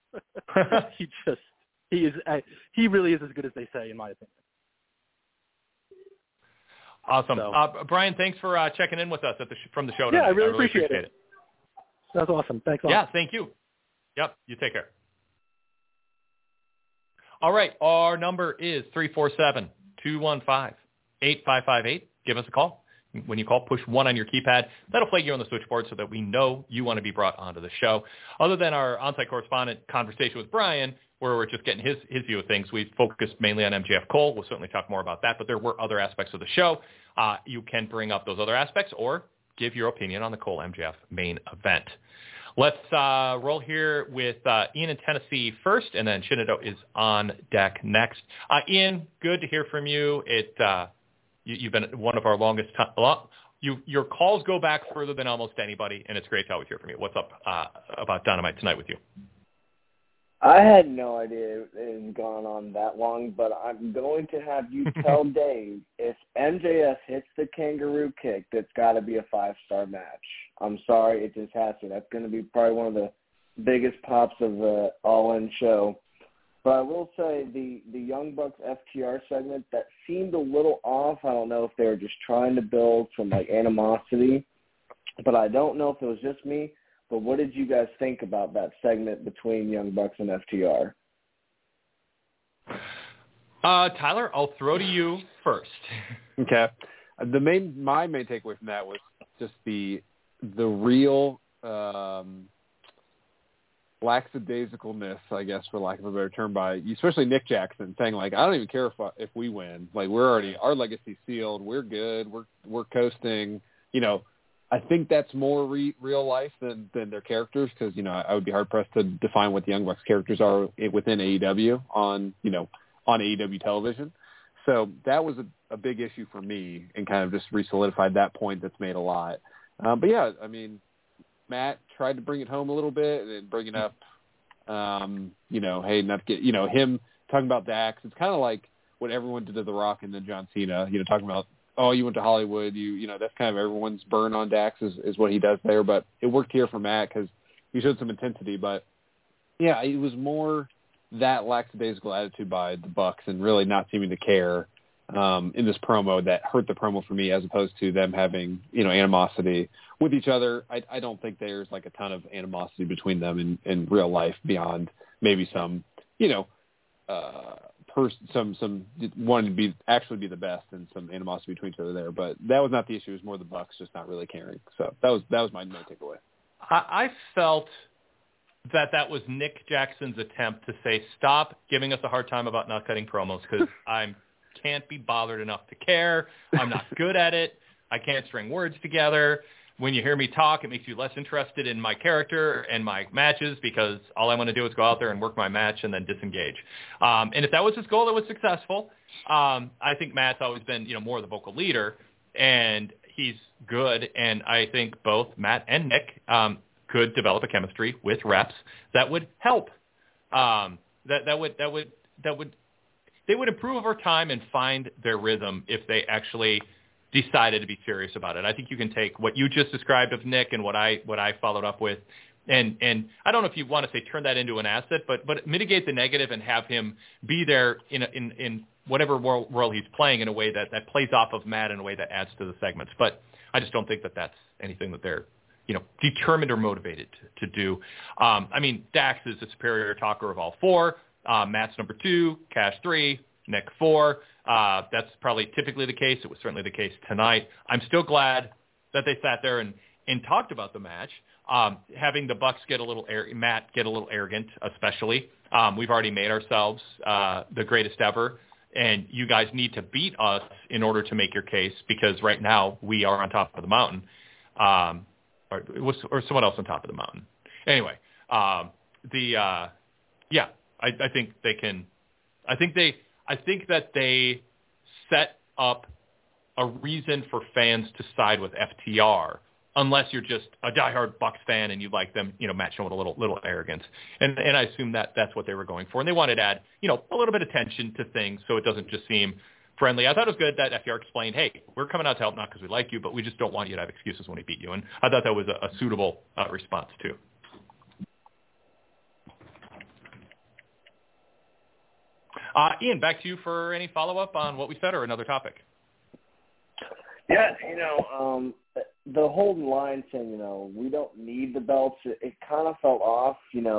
Speaker 5: he really is as good as they say, in my opinion.
Speaker 3: Awesome.
Speaker 5: So,
Speaker 3: Brian, thanks for checking in with us from the show
Speaker 5: tonight.
Speaker 3: Yeah,
Speaker 5: I really appreciate it. That's awesome. Thanks a lot.
Speaker 3: Yeah, thank you. Yep, you take care. All right, our number is 347-215-8558. Give us a call. When you call, push 1 on your keypad. That'll flag you on the switchboard so that we know you want to be brought onto the show. Other than our on-site correspondent conversation with Brian, where we're just getting his view of things, we focused mainly on MJF Cole. We'll certainly talk more about that, but there were other aspects of the show. You can bring up those other aspects or give your opinion on the Cole MJF main event. Let's roll here with Ian in Tennessee first, and then Shinado is on deck next. Ian, good to hear from you. You've been one of our longest time. Your calls go back further than almost anybody, and it's great to always hear from you. What's up about Dynamite tonight with you?
Speaker 6: I had no idea it had gone on that long, but I'm going to have you tell Dave, if MJF hits the kangaroo kick, that's got to be a 5-star match. I'm sorry, it just has to. That's going to be probably one of the biggest pops of the All-In show. But I will say the Young Bucks FTR segment, that seemed a little off. I don't know if they were just trying to build some animosity, but I don't know if it was just me. But what did you guys think about that segment between Young Bucks and FTR?
Speaker 3: Tyler, I'll throw to you first.
Speaker 4: Okay. My main takeaway from that was just the real lackadaisicalness, I guess, for lack of a better term, by especially Nick Jackson, saying I don't even care if we win. We're already, our legacy's sealed. We're good. We're coasting. I think that's more real life than their characters, because I would be hard pressed to define what the Young Bucks characters are within AEW on AEW television. So that was a big issue for me, and kind of just re-solidified that point that's made a lot. But yeah, I mean, Matt tried to bring it home a little bit, and then bringing up, hey, not get, him talking about Dax. It's kind of like what everyone did to The Rock and then John Cena, talking about, oh, you went to Hollywood, that's kind of everyone's burn on Dax is what he does there. But it worked here for Matt because he showed some intensity. But yeah, it was more that lackadaisical attitude by the Bucks and really not seeming to care in this promo that hurt the promo for me, as opposed to them having, animosity with each other. I don't think there's a ton of animosity between them in real life beyond maybe some, some wanting to be the best and some animosity between each other there. But that was not the issue. It was more the Bucks just not really caring. So that was my main takeaway.
Speaker 3: I felt that was Nick Jackson's attempt to say, stop giving us a hard time about not cutting promos because I can't be bothered enough to care. I'm not good at it. I can't string words together. When you hear me talk, it makes you less interested in my character and my matches because all I want to do is go out there and work my match and then disengage. And if that was his goal, it was successful. I think Matt's always been, more the vocal leader, and he's good. And I think both Matt and Nick could develop a chemistry with reps that would help. They would improve over time and find their rhythm if they actually decided to be serious about it. I think you can take what you just described of Nick and what I followed up with, and I don't know if you want to say turn that into an asset, but mitigate the negative and have him be there in whatever role he's playing in a way that plays off of Matt in a way that adds to the segments. But I just don't think that that's anything that they're determined or motivated to do. Dax is the superior talker of all four. Matt's number 2, Cash 3, Nick 4. That's probably typically the case. It was certainly the case tonight. I'm still glad that they sat there and talked about the match. Having the Bucks Matt get a little arrogant, especially. We've already made ourselves the greatest ever, and you guys need to beat us in order to make your case because right now we are on top of the mountain. Or someone else on top of the mountain. Anyway, I think they can. I think that they set up a reason for fans to side with FTR, unless you're just a diehard Bucks fan and you like them, matching with a little arrogance. And I assume that's what they were going for. And they wanted to add, a little bit of tension to things so it doesn't just seem friendly. I thought it was good that FTR explained, hey, we're coming out to help not because we like you, but we just don't want you to have excuses when we beat you. And I thought that was a suitable response, too. Ian, back to you for any follow-up on what we said or another topic.
Speaker 6: Yeah, the whole line saying, we don't need the belts, it kind of felt off.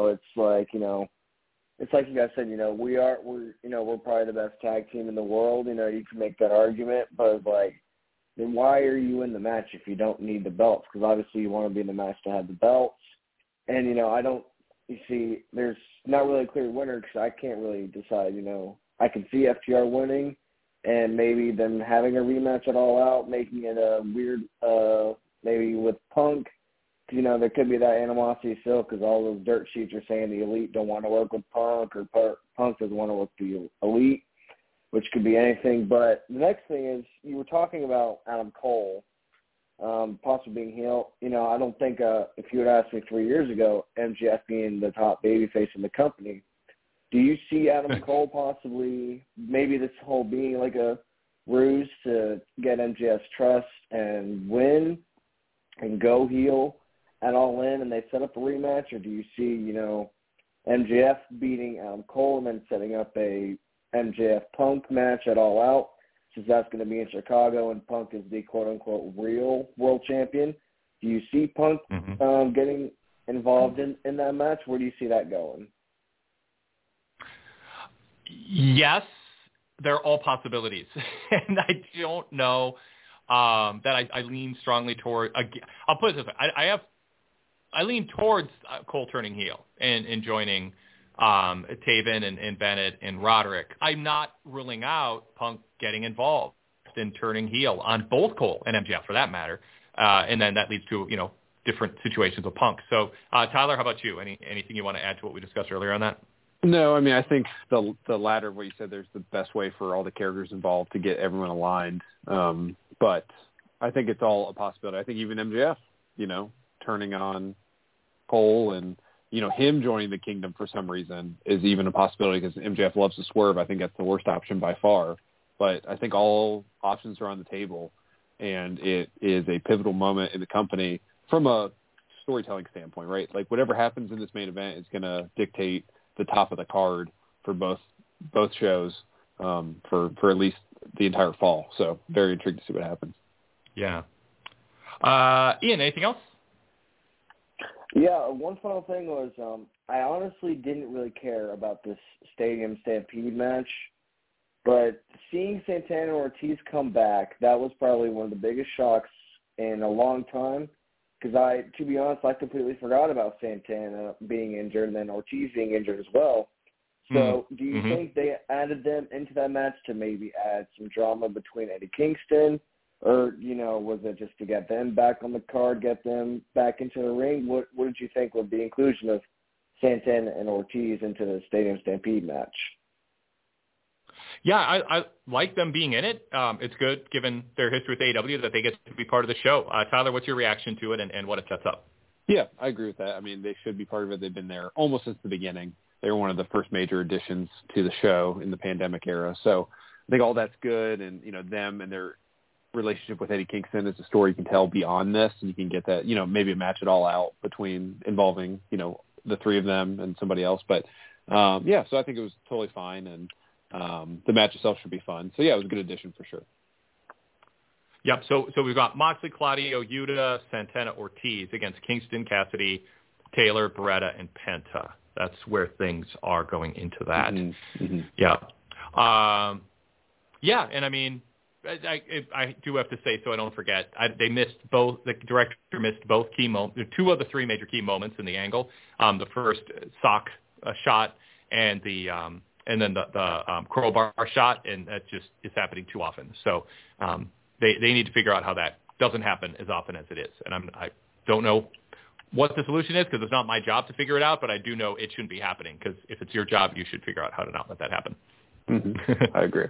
Speaker 6: It's like you guys said, we're probably the best tag team in the world. You can make that argument, but then why are you in the match if you don't need the belts? Because obviously you want to be in the match to have the belts. And, there's not really a clear winner because I can't really decide, I can see FTR winning and maybe them having a rematch at All Out, making it a weird, maybe with Punk. There could be that animosity still because all those dirt sheets are saying the Elite don't want to work with Punk or Punk doesn't want to work with the Elite, which could be anything. But the next thing is you were talking about Adam Cole possibly being heel. I don't think if you had asked me 3 years ago, MJF being the top babyface in the company, do you see Adam Cole possibly maybe this whole being like a ruse to get MJF's trust and win and go heel at All In and they set up a rematch, or do you see, MJF beating Adam Cole and then setting up a MJF Punk match at All Out, since that's going to be in Chicago and Punk is the quote-unquote real world champion? Do you see Punk getting involved in that match? Where do you see that going?
Speaker 3: Yes, they're all possibilities. And I don't know that I lean strongly toward – I'll put it this way. I lean towards Cole turning heel and joining Taven and Bennett and Roderick. I'm not ruling out Punk getting involved in turning heel on both Cole and MJF for that matter. And then that leads to, different situations with Punk. So, Tyler, how about you? Anything you want to add to what we discussed earlier on that?
Speaker 4: No, I think the latter of what you said, there's the best way for all the characters involved to get everyone aligned. But I think it's all a possibility. I think even MJF, turning on Cole and, him joining the Kingdom for some reason is even a possibility because MJF loves to swerve. I think that's the worst option by far. But I think all options are on the table, and it is a pivotal moment in the company from a storytelling standpoint, right? Like whatever happens in this main event is going to dictate the top of the card for both shows for at least the entire fall. So very intrigued to see what happens.
Speaker 3: Yeah. Ian, anything else?
Speaker 6: Yeah, one final thing was I honestly didn't really care about this Stadium Stampede match. But seeing Santana and Ortiz come back, that was probably one of the biggest shocks in a long time. Because to be honest, I completely forgot about Santana being injured and then Ortiz being injured as well. So do you think they added them into that match to maybe add some drama between Eddie Kingston? Or, was it just to get them back on the card, get them back into the ring? What did you think with the inclusion of Santana and Ortiz into the Stadium Stampede match?
Speaker 3: Yeah, I like them being in it. It's good, given their history with AEW, that they get to be part of the show. Tyler, what's your reaction to it and what it sets up?
Speaker 4: Yeah, I agree with that. I mean, they should be part of it. They've been there almost since the beginning. They were one of the first major additions to the show in the pandemic era. So I think all that's good, and, them and their relationship with Eddie Kingston is a story you can tell beyond this, and you can get that, maybe a match it all out involving, the three of them and somebody else. But, so I think it was totally fine, and the match itself should be fun. So, yeah, it was a good addition for sure.
Speaker 3: Yep. So we've got Moxley, Claudio, Yuta, Santana, Ortiz against Kingston, Cassidy, Taylor, Beretta, and Penta. That's where things are going into that. Yeah. And I mean, I do have to say, so I don't forget, they missed both. The director missed both key moments, two of the three major key moments in the angle. The first sock shot and then the crowbar shot, and that just is happening too often. So they need to figure out how that doesn't happen as often as it is. And I don't know what the solution is, because it's not my job to figure it out, but I do know it shouldn't be happening, because if it's your job, you should figure out how to not let that happen.
Speaker 4: I agree.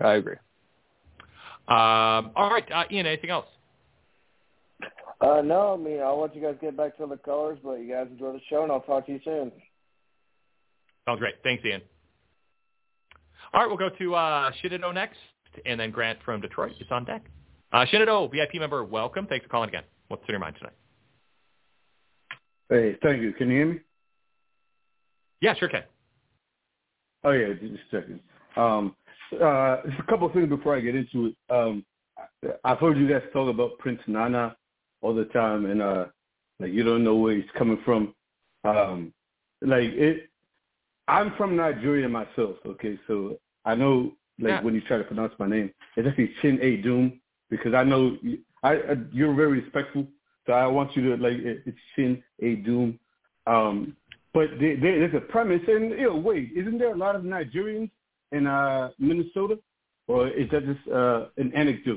Speaker 3: All right, Ian, anything else?
Speaker 6: No, I mean, I'll let you guys get back to the colors, but you guys enjoy the show, and I'll talk to you soon.
Speaker 3: Sounds great. Thanks, Ian. All right, we'll go to Shinado next, and then Grant from Detroit is on deck. Shinado, VIP member, welcome. Thanks for calling again. What's in your mind tonight?
Speaker 7: Hey, thank you. Can you hear me?
Speaker 3: Yeah, sure can.
Speaker 7: Oh, yeah, just a second. Just a couple of things before I get into it. I've heard you guys talk about Prince Nana all the time, and you don't know where he's coming from. I'm from Nigeria myself, okay, so I know when you try to pronounce my name, it's actually Chin A Doom, because I know you're very respectful, so I want you to it's Chin A Doom. But there's a premise, and wait, isn't there a lot of Nigerians in Minnesota, or is that just an anecdote?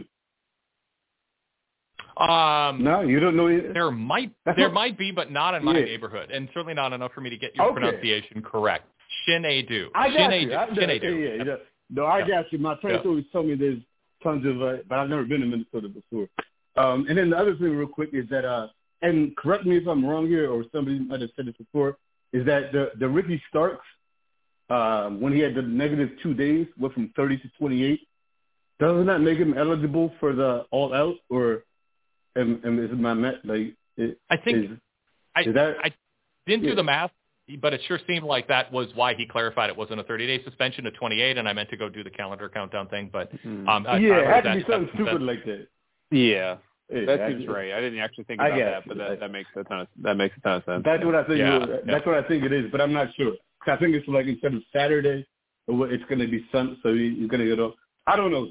Speaker 7: No, you don't know either?
Speaker 3: There might be, but not in my neighborhood, and certainly not enough for me to get your pronunciation correct. Shinadu.
Speaker 7: I got you. Shinadu. Yeah. No, I got you. My friends always tell me there's tons of, but I've never been to Minnesota before. And then the other thing real quick is that, and correct me if I'm wrong here, or somebody might have said this before, is that the Ricky Starks, when he had the negative 2 days, went from 30 to 28. Doesn't that make him eligible for the All Out, or is it my met?
Speaker 3: I think I didn't do the math, but it sure seemed like that was why he clarified it wasn't a 30-day suspension to 28, and I meant to go do the calendar countdown thing, but
Speaker 7: it had to be something stupid like that.
Speaker 4: Yeah. That seems right. I didn't actually think about that, but that makes a ton of sense.
Speaker 7: That's what I think. That's what I think it is, but I'm not sure. I think it's instead of Saturday, it's going to be Sunday, so he's going to get up. I don't know.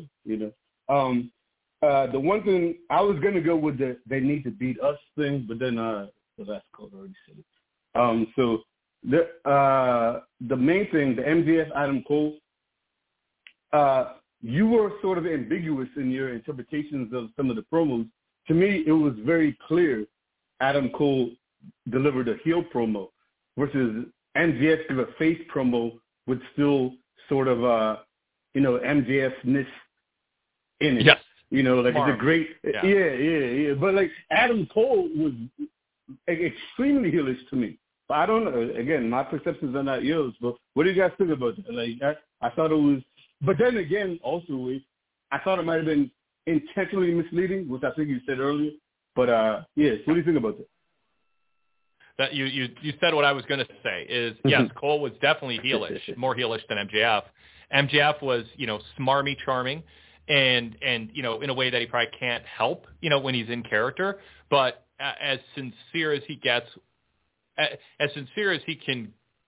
Speaker 7: The one thing I was going to go with they need to beat us thing, but then the last call already said it. So the main thing, the MJF Adam Cole, you were sort of ambiguous in your interpretations of some of the promos. To me, it was very clear Adam Cole delivered a heel promo versus MJF did a face promo with still sort of, MJF-ness in it.
Speaker 3: Yes.
Speaker 7: It's a great, yeah. But Adam Cole was extremely heelish to me. But I don't know. Again, my perceptions are not yours. But what do you guys think about that? I thought it was, but then again, also, I thought it might have been intentionally misleading, which I think you said earlier. But what do you think about that?
Speaker 3: That you said what I was going to say is, yes, Cole was definitely heelish, more heelish than MJF. MJF was, smarmy, charming, and in a way that he probably can't help, when he's in character. But as sincere as he gets, as sincere as he can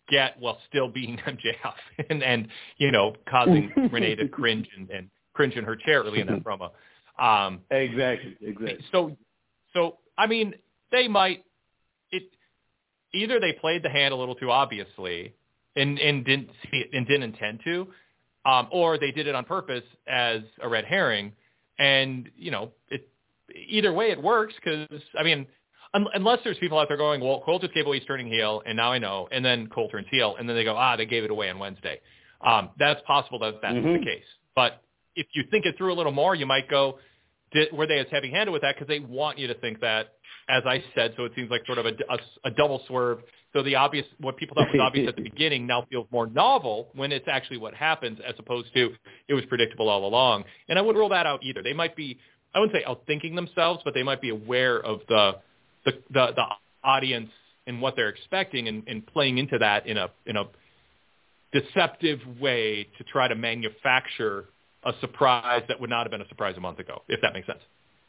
Speaker 3: get while still being MJF and causing Renee to cringe and cringe in her chair early in that promo.
Speaker 7: Exactly.
Speaker 3: So I mean, they might either they played the hand a little too obviously and didn't see it and didn't intend to, or they did it on purpose as a red herring. And either way it works because I mean, unless there's people out there going, well, Cole just gave away he's turning heel, and now I know, and then Cole turns heel, and then they go, they gave it away on Wednesday. That's possible that's the case. But if you think it through a little more, you might go, were they as heavy-handed with that because they want you to think that, as I said, so it seems like sort of a double swerve. So what people thought was obvious at the beginning now feels more novel when it's actually what happens as opposed to it was predictable all along. And I wouldn't rule that out either. They might be, I wouldn't say outthinking themselves, but they might be aware of the audience and what they're expecting and playing into that in a deceptive way to try to manufacture a surprise that would not have been a surprise a month ago, if that makes sense.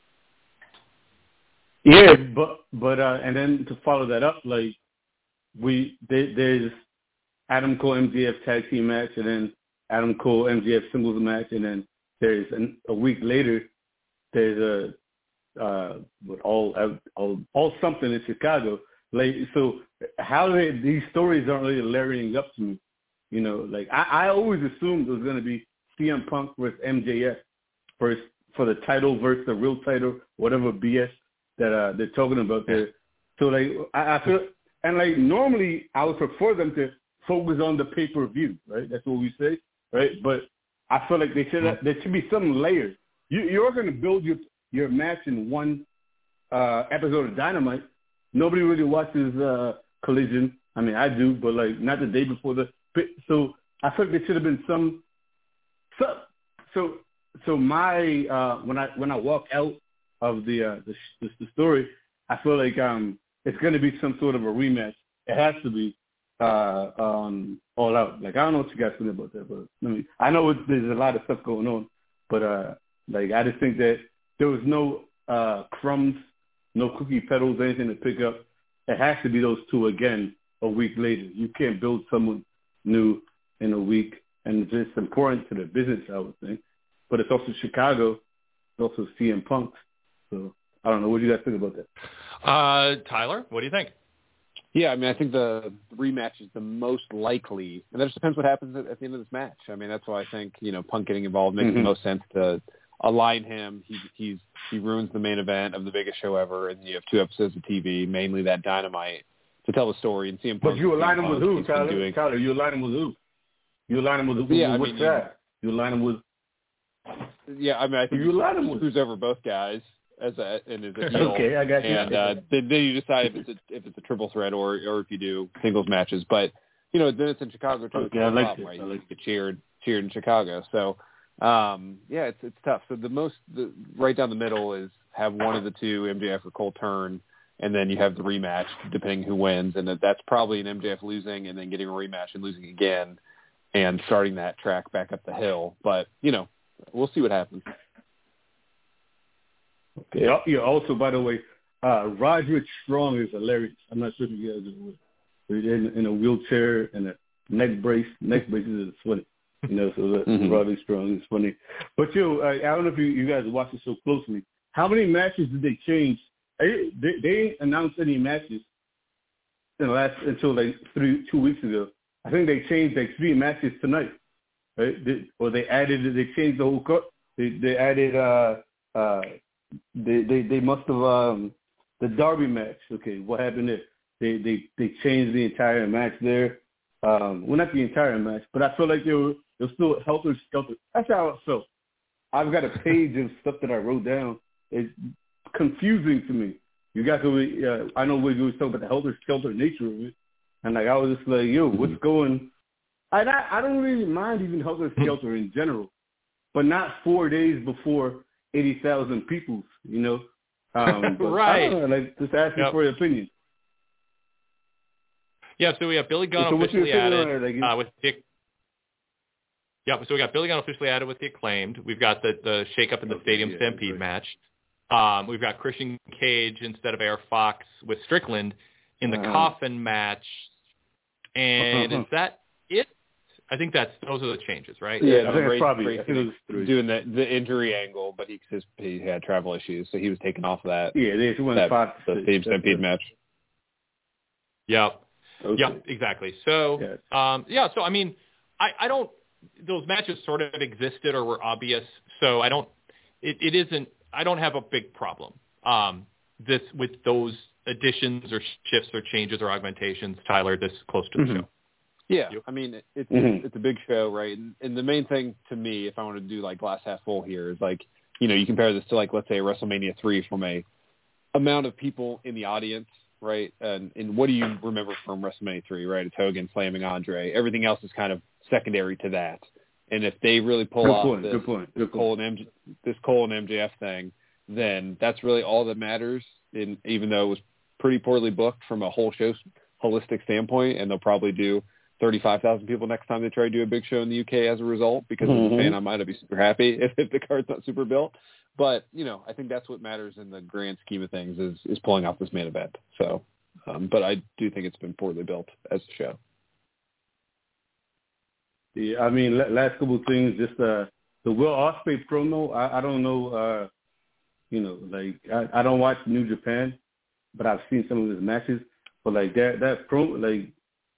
Speaker 7: Yeah, but and then to follow that up, like there's Adam Cole MJF tag team match, and then Adam Cole MJF singles match, and then there's a week later there's all something in Chicago. Like, so how these stories aren't really layering up to me, Like I always assumed it was going to be CM Punk versus MJF first for the title versus the real title, whatever BS that they're talking about there. So like I feel, and like normally I would prefer them to focus on the pay-per-view, right? That's what we say, right? But I feel like there should be some layers. You're going to build your match in one episode of Dynamite. Nobody really watches Collision. I mean, I do, but like not the day before so I feel like there should have been some. So my when I walk out of the story, I feel like it's going to be some sort of a rematch. It has to be All Out. Like I don't know what you guys think about that, but I know there's a lot of stuff going on, but like I just think that there was no crumbs, no cookie petals, anything to pick up. It has to be those two again a week later. You can't build someone new in a week, and it's just important to the business, I would think. But it's also Chicago. It's also CM Punk. So I don't know. What do you guys think about that?
Speaker 3: Tyler, what do you think?
Speaker 4: Yeah, I mean, I think the rematch is the most likely, and that just depends what happens at the end of this match. I mean, that's why I think Punk getting involved makes the most sense to align him. He ruins the main event of the biggest show ever, and you have 2 episodes of TV, mainly that Dynamite, to tell the story. And CM Punk.
Speaker 7: But you align him with who, Tyler? Tyler, you align him with who? You align him with who?
Speaker 4: Yeah,
Speaker 7: what's that? You align him with.
Speaker 4: Yeah, I mean, I think
Speaker 7: you align him with
Speaker 4: who's over both guys as a heel.
Speaker 7: Okay, I got you.
Speaker 4: And then you decide if it's a triple threat or if you do singles matches. But then it's in Chicago too.
Speaker 7: Okay, I like it.
Speaker 4: Right? You get cheered in Chicago. So yeah, it's tough. So the right down the middle is have one of the two, MJF or Cole, turn, and then you have the rematch depending who wins, and that's probably an MJF losing and then getting a rematch and losing again, and starting that track back up the hill. But we'll see what happens.
Speaker 7: Okay. Yeah. Also, by the way, Roderick Strong is hilarious. I'm not sure if you guys are in a wheelchair and a neck brace. Neck braces is funny. So Roderick Strong is funny. But I don't know if you guys watch it so closely. How many matches did they change? They didn't announce any matches until like 2 weeks ago. I think they changed like 3 matches tonight, right? They changed the whole cut. They added they must have the Derby match. Okay, what happened there? They changed the entire match there. Well, not the entire match, but I feel like they were still helter skelter. That's how I felt. I've got a page of stuff that I wrote down. It's confusing to me. You got to. I know we were talking about the helter skelter nature of it, and like I was just like, yo, what's going? I don't really mind even helter skelter in general, but not 4 days before 80,000 people.
Speaker 3: Right.
Speaker 7: I don't know, like just asking for your opinion.
Speaker 3: Yeah, so we have Billy Gunn officially added with Dick. Yeah, so we got Billy Gunn officially added with the Acclaimed. We've got the shake-up in the Stadium Stampede match. We've got Christian Cage instead of Air Fox with Strickland in the Coffin match. And is that it? I think those are the changes, right?
Speaker 4: Yeah,
Speaker 7: I think it's probably
Speaker 4: doing the injury angle, but he had travel issues, so he was taken off of that.
Speaker 7: Yeah, they went
Speaker 4: the Steve Stampede match.
Speaker 3: Yep.
Speaker 7: Okay.
Speaker 3: Yep, exactly. So, so I mean, I don't. Those matches sort of existed or were obvious, so I don't. It isn't. I don't have a big problem. With those additions or shifts or changes or augmentations, Tyler, this close to the show.
Speaker 4: Yeah, I mean, it's a big show, right? And the main thing to me, if I want to do like glass half full here, is like, you compare this to like, let's say WrestleMania 3 from a amount of people in the audience, right? And what do you remember from WrestleMania 3, right? It's Hogan slamming Andre. Everything else is kind of secondary to that. And if they really pull off this Cole and MJF thing, then that's really all that matters. And even though it was pretty poorly booked from a whole show holistic standpoint, and they'll probably do 35,000 people next time they try to do a big show in the UK as a result, because as a fan, I might not be super happy if the card's not super built. But, I think that's what matters in the grand scheme of things is pulling off this main event. So, but I do think it's been poorly built as a show.
Speaker 7: Yeah, I mean, last couple of things, just the Will Ospreay promo, I don't know, I don't watch New Japan, but I've seen some of his matches. But, like, that promo, like,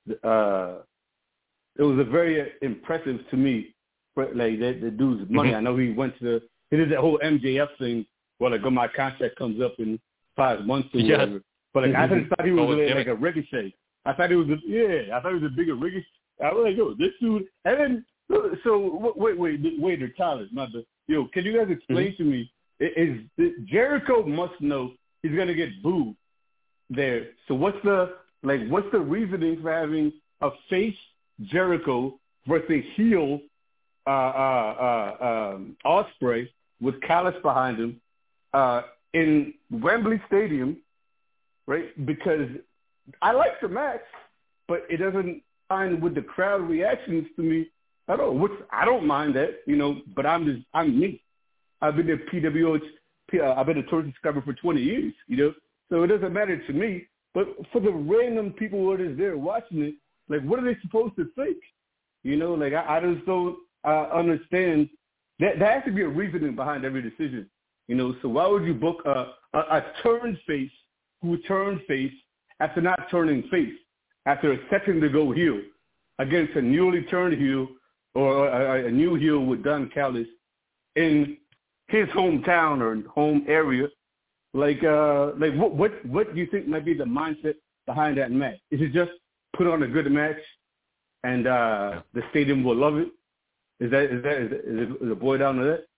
Speaker 7: it was a very impressive to me. Like the dude's money. I know he did that whole MJF thing. Well, like when my contract comes up in 5 months or whatever. But like I just thought he was like a Ricochet. I thought it was a bigger Ricochet. I was like, yo, this dude. And then so wait, Tyler, can you guys explain to me? Is Jericho must know he's gonna get booed there. So what's the reasoning for having a face Jericho versus heel Ospreay with Callis behind him in Wembley Stadium, right? Because I like the match, but it doesn't align with the crowd reactions to me at all. Which I don't mind that, but I'm me. I've been at PWH. I've been a Torch Discovery for 20 years, so it doesn't matter to me. But for the random people who are just there watching it, like, what are they supposed to think? I just don't understand. There has to be a reasoning behind every decision, So why would you book a turned face who turned face after not turning face, after accepting to go heel against a newly turned heel or a new heel with Don Callis in his hometown or home area? What do you think might be the mindset behind that match? Is it just put on a good match and the stadium will love it? Is it boiled down to that?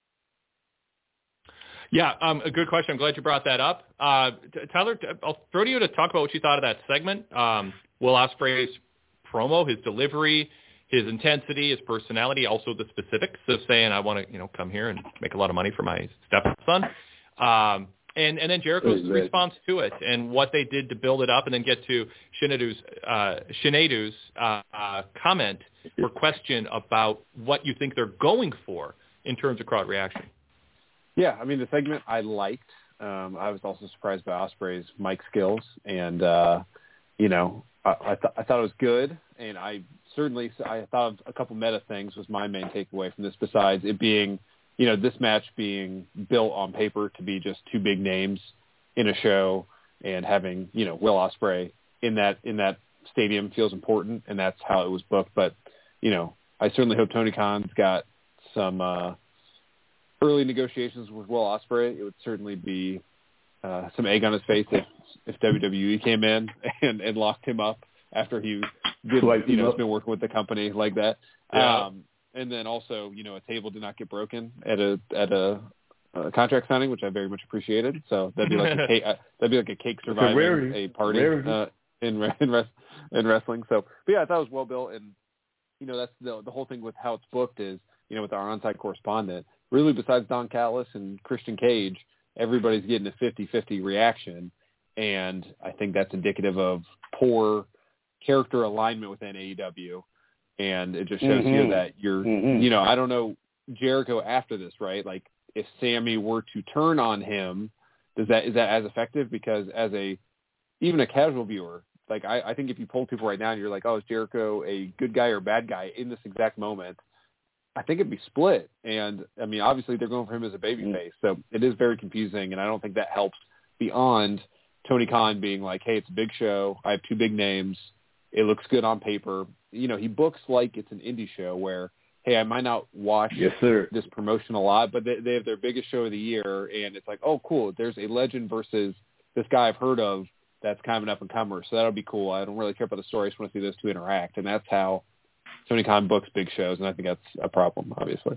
Speaker 3: Yeah, a good question. I'm glad you brought that up. Tyler, I'll throw to you to talk about what you thought of that segment. Will Ospreay's promo, his delivery, his intensity, his personality, also the specifics of saying, I want to, come here and make a lot of money for my stepson. And then Jericho's response to it and what they did to build it up, and then get to Sineadu's comment or question about what you think they're going for in terms of crowd reaction.
Speaker 4: Yeah, I mean, the segment I liked. I was also surprised by Ospreay's mic skills, and I thought it was good, and I thought of a couple meta things was my main takeaway from this, besides it being, this match being built on paper to be just two big names in a show, and having, Will Ospreay in that stadium feels important, and that's how it was booked. But, I certainly hope Tony Khan's got some early negotiations with Will Ospreay. It would certainly be some egg on his face if WWE came in and locked him up after he did, has been working with the company like that.
Speaker 3: Yeah.
Speaker 4: And then also, a table did not get broken at a contract signing, which I very much appreciated. So that'd be like a cake. That'd be like a cake surviving a party in wrestling. So, but yeah, I thought it was well built, and that's the whole thing with how it's booked is, with our on-site correspondent, really besides Don Callis and Christian Cage, everybody's getting a 50-50 reaction, and I think that's indicative of poor character alignment within AEW. And it just shows you that you're, I don't know, Jericho after this, right? Like, if Sammy were to turn on him, is that as effective? Because as even a casual viewer, like I think if you poll people right now and you're like, oh, is Jericho a good guy or bad guy in this exact moment, I think it'd be split. And I mean, obviously they're going for him as a babyface, so it is very confusing, and I don't think that helps beyond Tony Khan being like, hey, it's a big show. I have two big names. It looks good on paper. You know, he books like it's an indie show where, hey, I might not watch this promotion a lot, but they have their biggest show of the year, and it's like, oh, cool, there's a legend versus this guy I've heard of that's kind of an up-and-comer, so that'll be cool. I don't really care about the story. I just want to see those two interact, and that's how Tony Khan books big shows, and I think that's a problem, obviously.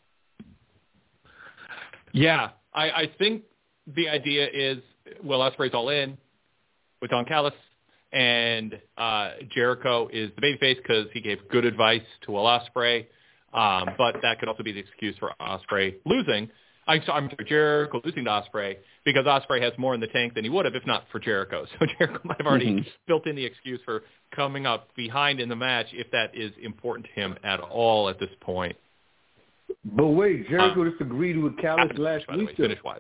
Speaker 3: Yeah, I think the idea is Will Ospreay's all in with Don Callis, and Jericho is the babyface because he gave good advice to Will Ospreay, but that could also be the excuse for Ospreay losing. I'm sorry, Jericho losing to Ospreay because Ospreay has more in the tank than he would have if not for Jericho. So Jericho might have already built in the excuse for coming up behind in the match if that is important to him at all at this point.
Speaker 7: But wait, Jericho disagreed with Callis last week.
Speaker 3: Finish-wise.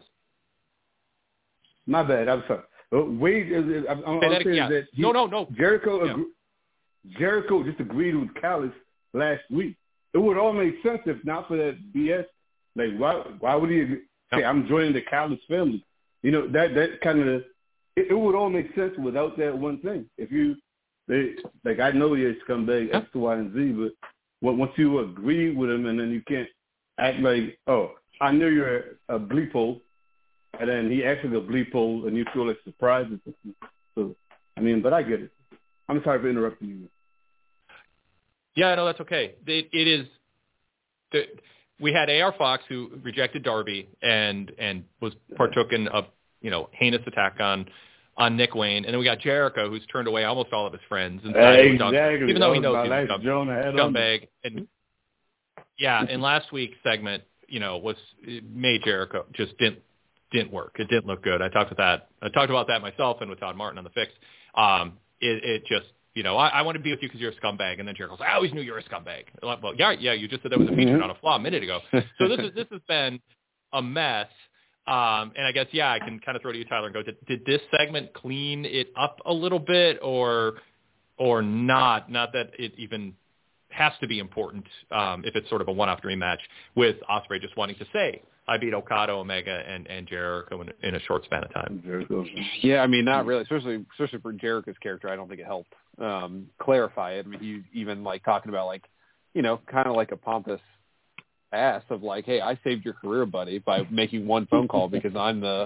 Speaker 7: My bad. I'm sorry. Wade, I'm saying that
Speaker 3: no.
Speaker 7: Jericho disagreed with Callis last week. It would all make sense if not for that BS. Like, why would he say, I'm joining the Callis family? You know, that kind of, it would all make sense without that one thing. I know you're a scumbag, X, Y, and Z, but once you agree with him and then you can't act like, oh, I know you're a bleep hole, and then he actually a bleep hole, and you feel like surprised. So, I mean, but I get it. I'm sorry for interrupting you.
Speaker 3: Yeah, no, that's okay. It is. We had AR Fox who rejected Darby and was partook in a heinous attack on Nick Wayne, and then we got Jericho who's turned away almost all of his friends, and
Speaker 7: exactly.
Speaker 3: Even though he knows he's a scumbag. And in last week's segment, made Jericho just didn't work. It didn't look good. I talked about that myself and with Todd Martin on the Fix. It just. I want to be with you because you're a scumbag. And then Jericho's like, I always knew you were a scumbag. Well, yeah, you just said that was a feature, not a flaw a minute ago. So this has been a mess. And I guess, I can kind of throw to you, Tyler, and go, did this segment clean it up a little bit or not? Not that it even has to be important if it's sort of a one-off dream match with Ospreay just wanting to say, I beat Okada, Omega, and Jericho in a short span of time.
Speaker 4: Yeah, I mean, not really. Especially for Jericho's character, I don't think it helped clarify it. I mean, he even talking about kind of like a pompous ass of hey, I saved your career, buddy, by making one phone call because I'm the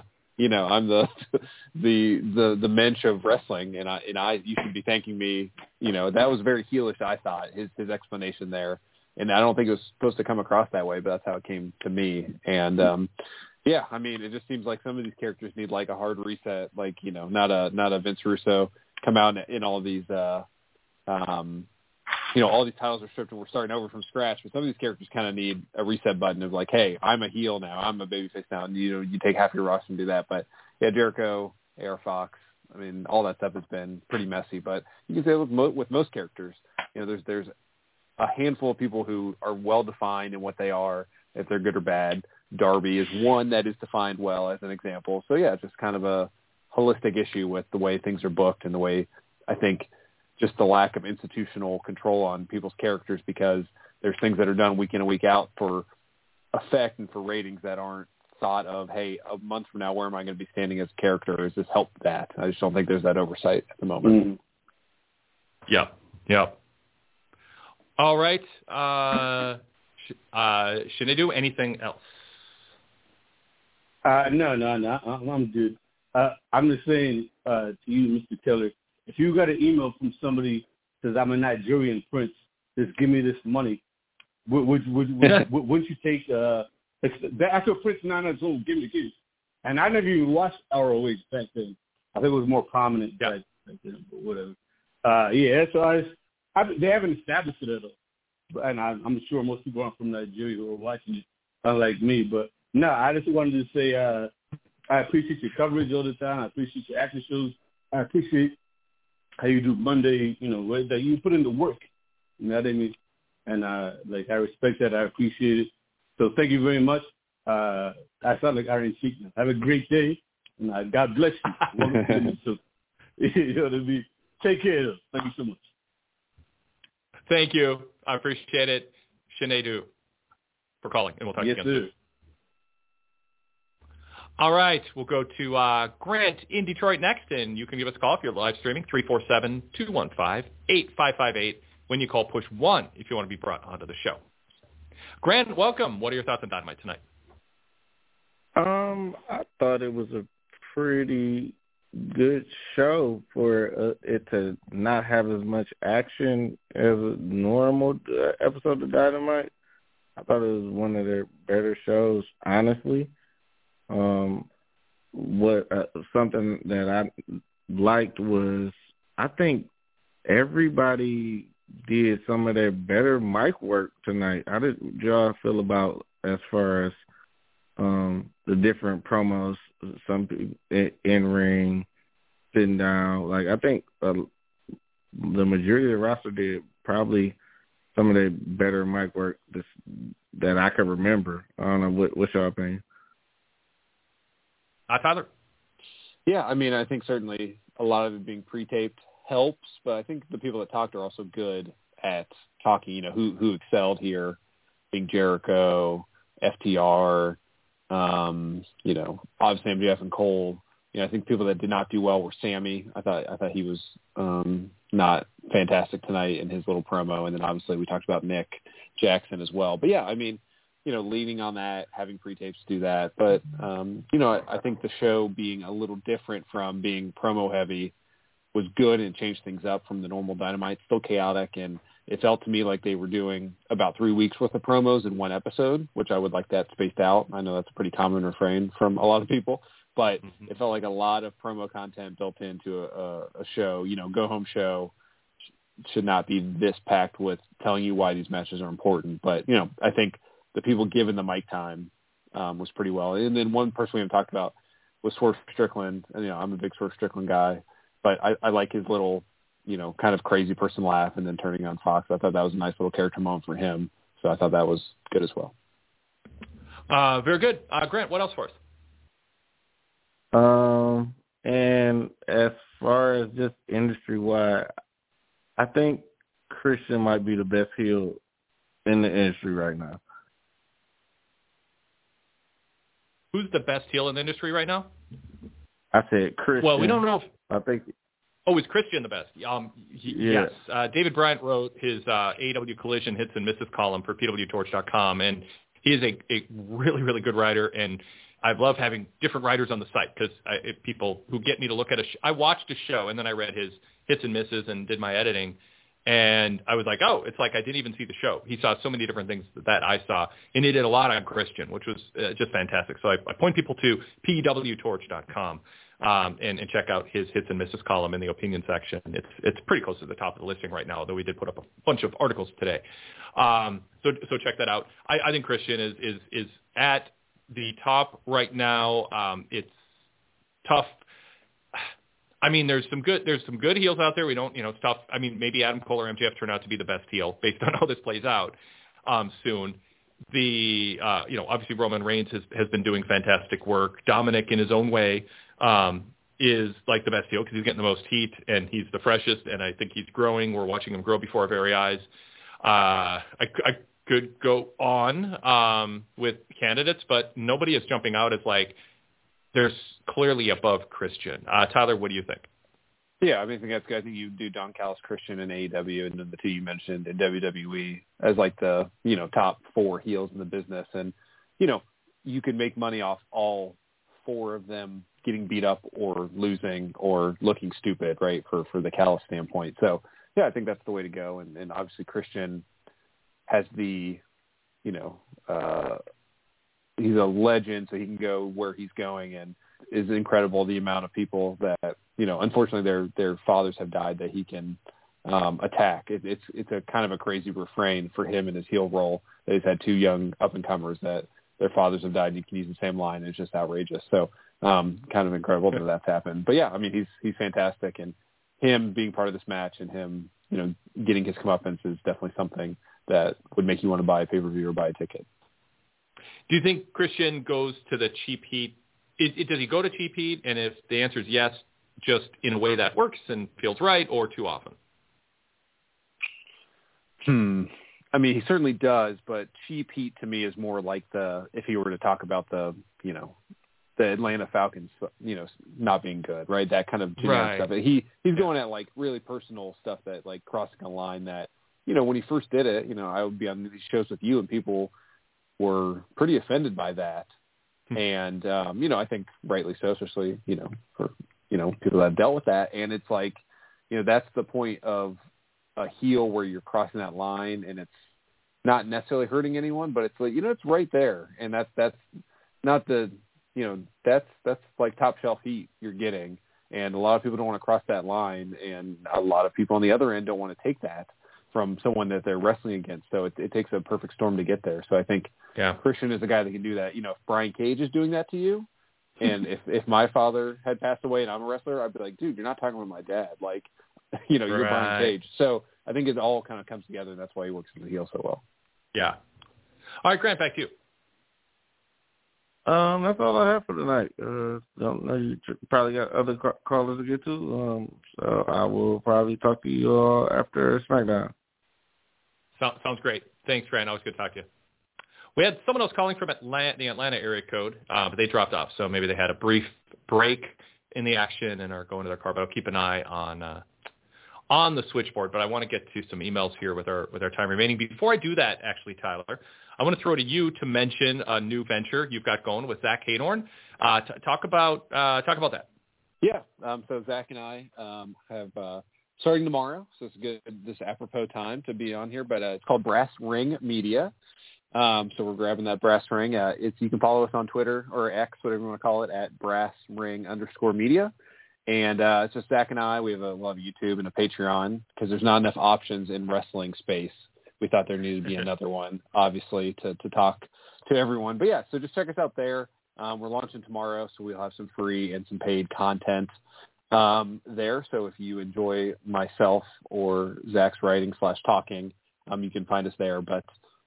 Speaker 4: mensch of wrestling, and you should be thanking me. That was very heelish, I thought, his explanation there. And I don't think it was supposed to come across that way, but that's how it came to me. And I mean, it just seems like some of these characters need a hard reset, not a Vince Russo come out in all of these, all these titles are stripped and we're starting over from scratch. But some of these characters kind of need a reset button of hey, I'm a heel now, I'm a babyface now, and you take half your roster and do that. But yeah, Jericho, AR Fox, I mean, all that stuff has been pretty messy. But you can say with most characters, there's a handful of people who are well-defined in what they are, if they're good or bad. Darby is one that is defined well as an example. So, yeah, it's just kind of a holistic issue with the way things are booked and the way I think just the lack of institutional control on people's characters because there's things that are done week in and week out for effect and for ratings that aren't thought of, hey, a month from now, where am I going to be standing as a character? Does this help that? I just don't think there's that oversight at the moment.
Speaker 3: Yeah. All right. Should I do anything else?
Speaker 7: No. I'm good. I'm just saying to you, Mr. Taylor, if you got an email from somebody that says I'm a Nigerian prince, just give me this money, would you take after Prince Nana's own give me? And I never even watched ROH back then. I think it was more prominent back then, but whatever. So they haven't established it at all. And I'm sure most people aren't from Nigeria who are watching it, unlike me. But no, I just wanted to say I appreciate your coverage all the time. I appreciate your action shows. I appreciate how you do Monday, that you put in the work. You know what I mean? And I respect that. I appreciate it. So thank you very much. I sound like Iron Sheik now. Have a great day. And God bless you. So, you know what I mean? Take care. Thank you so much.
Speaker 3: Thank you. I appreciate it. Sinead for calling, and we'll talk again soon. All right, we'll go to Grant in Detroit next, and you can give us a call if you're live streaming, 347-215-8558. When you call, push 1 if you want to be brought onto the show. Grant, welcome. What are your thoughts on Dynamite tonight?
Speaker 8: I thought it was a pretty good show for it to not have as much action as a normal episode of Dynamite. I thought it was one of their better shows, honestly. Something that I liked was I think everybody did some of their better mic work tonight. How did y'all feel about as far as the different promos? Some people in ring, sitting down. Like I think the majority of the roster did probably some of their better mic work that I can remember. I don't know what's your opinion.
Speaker 3: Tyler?
Speaker 4: Yeah, I mean, I think certainly a lot of it being pre-taped helps, but I think the people that talked are also good at talking, you know, who excelled here, being Jericho, FTR, you know, obviously MJF and Cole. You know, I think people that did not do well were Sammy. I thought he was not fantastic tonight in his little promo, and then obviously we talked about Nick Jackson as well. But yeah, I mean, you know, leaning on that, having pre-tapes do that. But, you know, I think the show being a little different from being promo heavy was good and changed things up from the normal Dynamite. Still chaotic, and it felt to me like they were doing about 3 weeks worth of promos in one episode, which I would like that spaced out. I know that's a pretty common refrain from a lot of people, but it felt like a lot of promo content built into a show. You know, go-home show should not be this packed with telling you why these matches are important. But, you know, I think the people given the mic time was pretty well. And then one person we haven't talked about was Swerve Strickland. And, you know, I'm a big Swerve Strickland guy, but I like his little, you know, kind of crazy person laugh and then turning on Fox. I thought that was a nice little character moment for him. So I thought that was good as well.
Speaker 3: Very good. Grant, what else for us?
Speaker 8: And as far as just industry-wide, I think Christian might be the best heel in the industry right now.
Speaker 3: Who's the best heel in the industry right now?
Speaker 8: I said Christian.
Speaker 3: Well, we don't know if...
Speaker 8: I think...
Speaker 3: Oh, is Christian the best?
Speaker 8: Yeah.
Speaker 3: Yes. David Bryant wrote his AEW Collision Hits and Misses column for PWTorch.com, and he is a really, really good writer, and I love having different writers on the site because people who get me to look at I watched a show, and then I read his hits and misses and did my editing, and I was like, oh, it's like I didn't even see the show. He saw so many different things that I saw, and he did a lot on Christian, which was just fantastic. So I point people to PWTorch.com. And check out his hits and misses column in the opinion section. It's pretty close to the top of the listing right now, although we did put up a bunch of articles today. So check that out. I think Christian is at the top right now. It's tough. I mean, there's some good heels out there. We don't, it's tough. I mean, maybe Adam Cole or MJF turn out to be the best heel based on how this plays out soon. Obviously Roman Reigns has been doing fantastic work. Dominic in his own way is like the best heel because he's getting the most heat and he's the freshest, and I think he's growing. We're watching him grow before our very eyes. I could go on with candidates, but nobody is jumping out as like they're clearly above Christian. Tyler, what do you think?
Speaker 4: Yeah, I mean, I think that's good. I think you do Don Callis, Christian, and AEW, and then the two you mentioned in WWE as like the, top 4 heels in the business. And, you could make money off all 4 of them getting beat up or losing or looking stupid, right, for the Callis standpoint. So, yeah, I think that's the way to go. And obviously Christian has the, he's a legend, so he can go where he's going, and is incredible the amount of people that, unfortunately their fathers have died that he can attack. It's a kind of a crazy refrain for him in his heel role that he's had 2 young up-and-comers that their fathers have died and he can use the same line. It's just outrageous. So kind of incredible that that's happened. But, yeah, I mean, he's fantastic, and him being part of this match and him, getting his comeuppance is definitely something that would make you want to buy a pay-per-view or buy a ticket.
Speaker 3: Do you think Christian goes to the cheap heat? Does he go to cheap heat? And if the answer is yes, just in a way that works and feels right, or too often?
Speaker 4: I mean, he certainly does, but Cheap Heat to me is more like if he were to talk about the Atlanta Falcons, not being good, right? That kind of generic stuff. He's going at like really personal stuff that like crossing a line that, when he first did it, I would be on these shows with you and people were pretty offended by that. And, I think rightly so, especially, for, people that have dealt with that. And it's like, that's the point of a heel where you're crossing that line and it's not necessarily hurting anyone, but it's like, it's right there. And that's not the, that's like top shelf heat you're getting. And a lot of people don't want to cross that line. And a lot of people on the other end don't want to take that from someone that they're wrestling against. So it takes a perfect storm to get there. So I think Christian is the guy that can do that. If Brian Cage is doing that to you, and if my father had passed away and I'm a wrestler, I'd be like, dude, you're not talking about my dad. Like, you're Brian Cage. So I think it all kind of comes together, and that's why he works as a heel so well.
Speaker 3: Yeah. All right, Grant, back to you.
Speaker 8: That's all I have for tonight. Don't know, you probably got other callers to get to, so I will probably talk to you all after SmackDown.
Speaker 3: Sounds great. Thanks, Grant. Always good to talk to you. We had someone else calling from the Atlanta area code, but they dropped off, so maybe they had a brief break in the action and are going to their car. But I'll keep an eye on the switchboard. But I want to get to some emails here with our time remaining. Before I do that, actually, Tyler, I want to throw to you to mention a new venture you've got going with Zach Haydorn. Talk about that.
Speaker 4: Yeah. So Zach and I have starting tomorrow, so it's good. This apropos time to be on here, but it's called Brass Ring Media. So we're grabbing that brass ring. You can follow us on Twitter or X, whatever you want to call it, at brassring_media. And it's just Zach and I. We have a lot of YouTube and a Patreon because there's not enough options in wrestling space. We thought there needed to be another one, obviously, to talk to everyone. But yeah, so just check us out there. We're launching tomorrow, so we'll have some free and some paid content there. So if you enjoy myself or Zach's writing / talking, you can find us there. But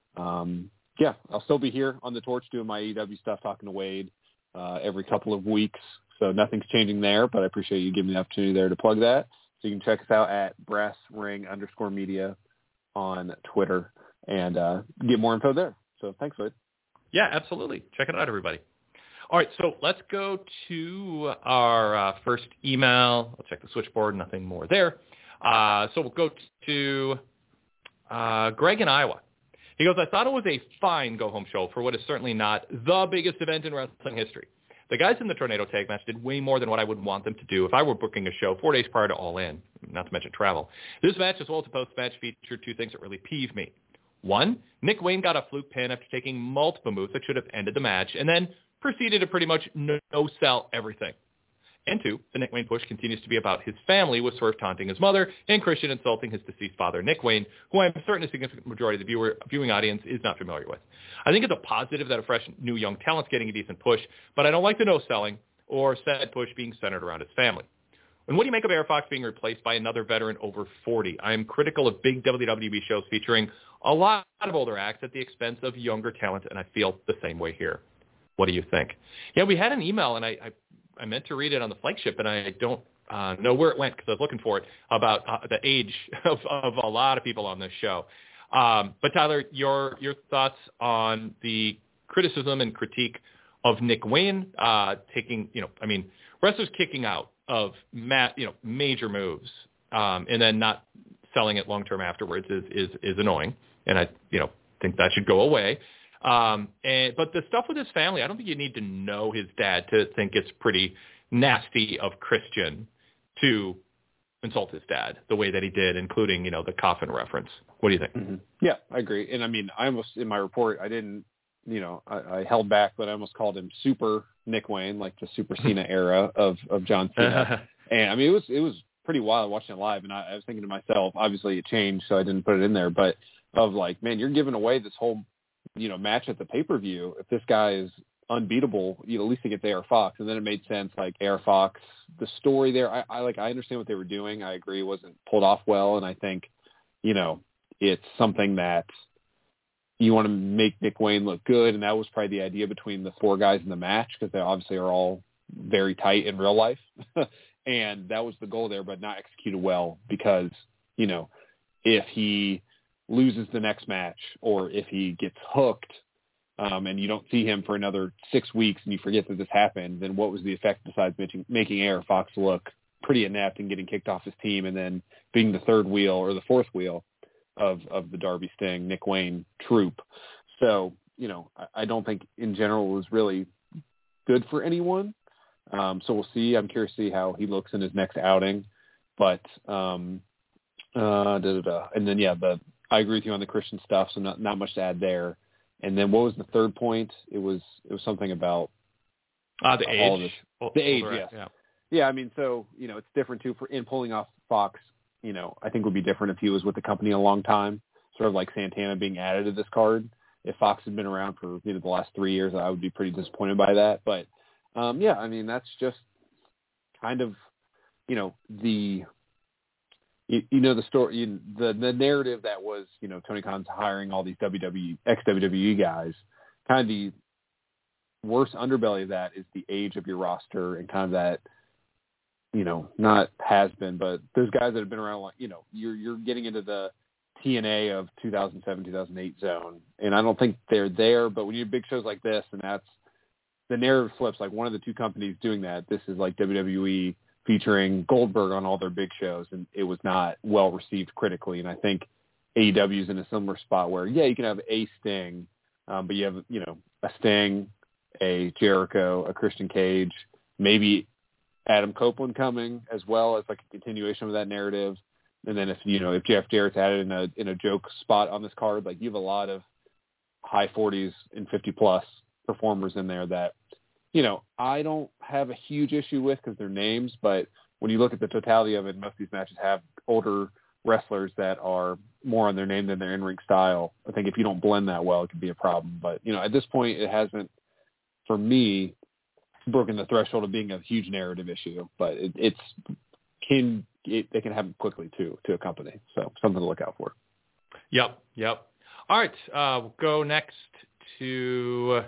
Speaker 4: yeah, I'll still be here on the Torch doing my AEW stuff, talking to Wade every couple of weeks. So nothing's changing there, but I appreciate you giving me the opportunity there to plug that. So you can check us out at brassring_media on Twitter and get more info there. So thanks, Wade.
Speaker 3: Yeah, absolutely. Check it out, everybody. All right, so let's go to our first email. I'll check the switchboard. Nothing more there. So we'll go to Greg in Iowa. He goes, I thought it was a fine go-home show for what is certainly not the biggest event in wrestling history. The guys in the Tornado Tag match did way more than what I would want them to do if I were booking a show 4 days prior to All In, not to mention travel. This match, as well as the post-match, featured two things that really peeved me. One, Nick Wayne got a fluke pin after taking multiple moves that should have ended the match, and then proceeded to pretty much no-sell everything. And two, the Nick Wayne push continues to be about his family, with Swerve taunting his mother and Christian insulting his deceased father, Nick Wayne, who I'm certain a significant majority of the viewing audience is not familiar with. I think it's a positive that a fresh, new young talent's getting a decent push, but I don't like the no-selling or said push being centered around his family. And what do you make of Air Fox being replaced by another veteran over 40? I am critical of big WWE shows featuring a lot of older acts at the expense of younger talent, and I feel the same way here. What do you think? Yeah, we had an email, and I meant to read it on the flagship, and I don't know where it went because I was looking for it, about the age of a lot of people on this show. But Tyler, your thoughts on the criticism and critique of Nick Wayne taking, wrestlers kicking out of major moves and then not selling it long term afterwards is annoying, and I think that should go away. But the stuff with his family, I don't think you need to know his dad to think it's pretty nasty of Christian to insult his dad the way that he did, including, the coffin reference. What do you think?
Speaker 4: Mm-hmm. Yeah, I agree. And I almost, in my report, I didn't, I held back, but I almost called him Super Nick Wayne, like the Super Cena era of John Cena. And it was pretty wild watching it live. And I was thinking to myself, obviously it changed, so I didn't put it in there, but of like, man, you're giving away this whole match at the pay-per-view. If this guy is unbeatable, at least to get the AR Fox. And then it made sense, like AR Fox, the story there. I understand what they were doing. I agree it wasn't pulled off well. And I think, it's something that you want to make Nick Wayne look good. And that was probably the idea between the four guys in the match, because they obviously are all very tight in real life. And that was the goal there, but not executed well because, you know, if he loses the next match or if he gets hooked and you don't see him for another 6 weeks and you forget that this happened, then what was the effect besides making AR Fox look pretty inept and getting kicked off his team and then being the third wheel or the fourth wheel of the Darby Sting, Nick Wayne troupe. So, you know, I don't think in general it was really good for anyone. So we'll see. I'm curious to see how he looks in his next outing. But and then, yeah, I agree with you on the Christian stuff, so not much to add there. And then what was the third point? It was something about
Speaker 3: the age.
Speaker 4: The age, yes. Yeah, I mean, so, you know, it's different, too, in pulling off Fox. You know, I think would be different if he was with the company a long time, sort of like Santana being added to this card. If Fox had been around for, you know, the last 3 years, I would be pretty disappointed by that. But, yeah, I mean, that's just kind of, you know, the story, the narrative that was, you know, Tony Khan's hiring all these ex-WWE guys. Kind of the worst underbelly of that is the age of your roster and kind of that, you know, not has been, but there's guys that have been around, you know, you're getting into the TNA of 2007, 2008 zone. And I don't think they're there, but when you have big shows like this, and that's the narrative flips, like one of the two companies doing that, this is like WWE featuring Goldberg on all their big shows, and it was not well received critically. And I think AEW is in a similar spot where, yeah, you can have a Sting, but you have, you know, a Sting, a Jericho, a Christian Cage, maybe Adam Copeland coming as well as like a continuation of that narrative. And then if Jeff Jarrett's added in a joke spot on this card, like you have a lot of high 40s and 50 plus performers in there that, you know, I don't have a huge issue with because they're names, but when you look at the totality of it, most of these matches have older wrestlers that are more on their name than their in-ring style. I think if you don't blend that well, it could be a problem. But, you know, at this point, it hasn't, for me, broken the threshold of being a huge narrative issue, but it can happen quickly to a company. So something to look out for.
Speaker 3: Yep. All right. We'll go next to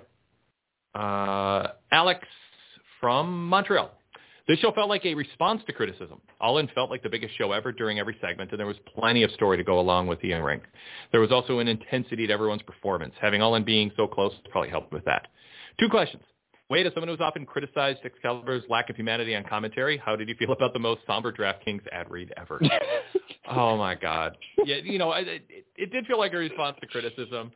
Speaker 3: Alex from Montreal. This show felt like a response to criticism. All In felt like the biggest show ever during every segment, and there was plenty of story to go along with the in-ring. There was also an intensity to everyone's performance. Having All In being so close probably helped with that. 2 questions. Wade, as someone who's often criticized Excalibur's lack of humanity on commentary, how did you feel about the most somber DraftKings ad read ever? Oh, my God. Yeah, you know, it did feel like a response to criticism,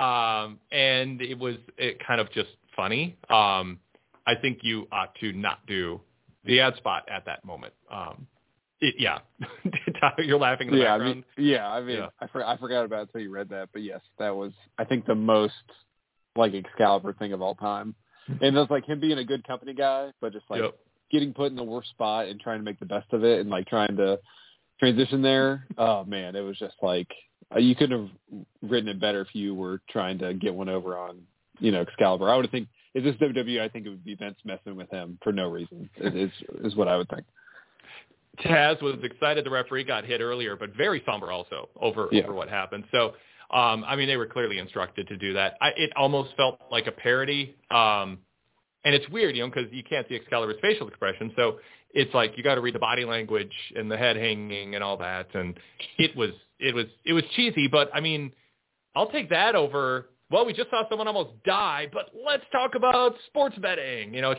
Speaker 3: and it kind of just funny. I think you ought to not do the ad spot at that moment. Yeah. You're laughing in the background.
Speaker 4: I forgot about it until you read that, but yes, that was, I think, the most, like, Excalibur thing of all time. And it was like him being a good company guy, but just like getting put in the worst spot and trying to make the best of it and like trying to transition there. Oh man, it was just like you couldn't have written it better if you were trying to get one over on, you know, Excalibur. I would think if this WWE, I think it would be Vince messing with him for no reason. Is what I would think.
Speaker 3: Taz was excited the referee got hit earlier, but very somber also over what happened. So. I mean, they were clearly instructed to do that. It almost felt like a parody. And it's weird, you know, because you can't see Excalibur's facial expression. So it's like you got to read the body language and the head hanging and all that. And it was cheesy. But, I mean, I'll take that over, well, we just saw someone almost die, but let's talk about sports betting. You know,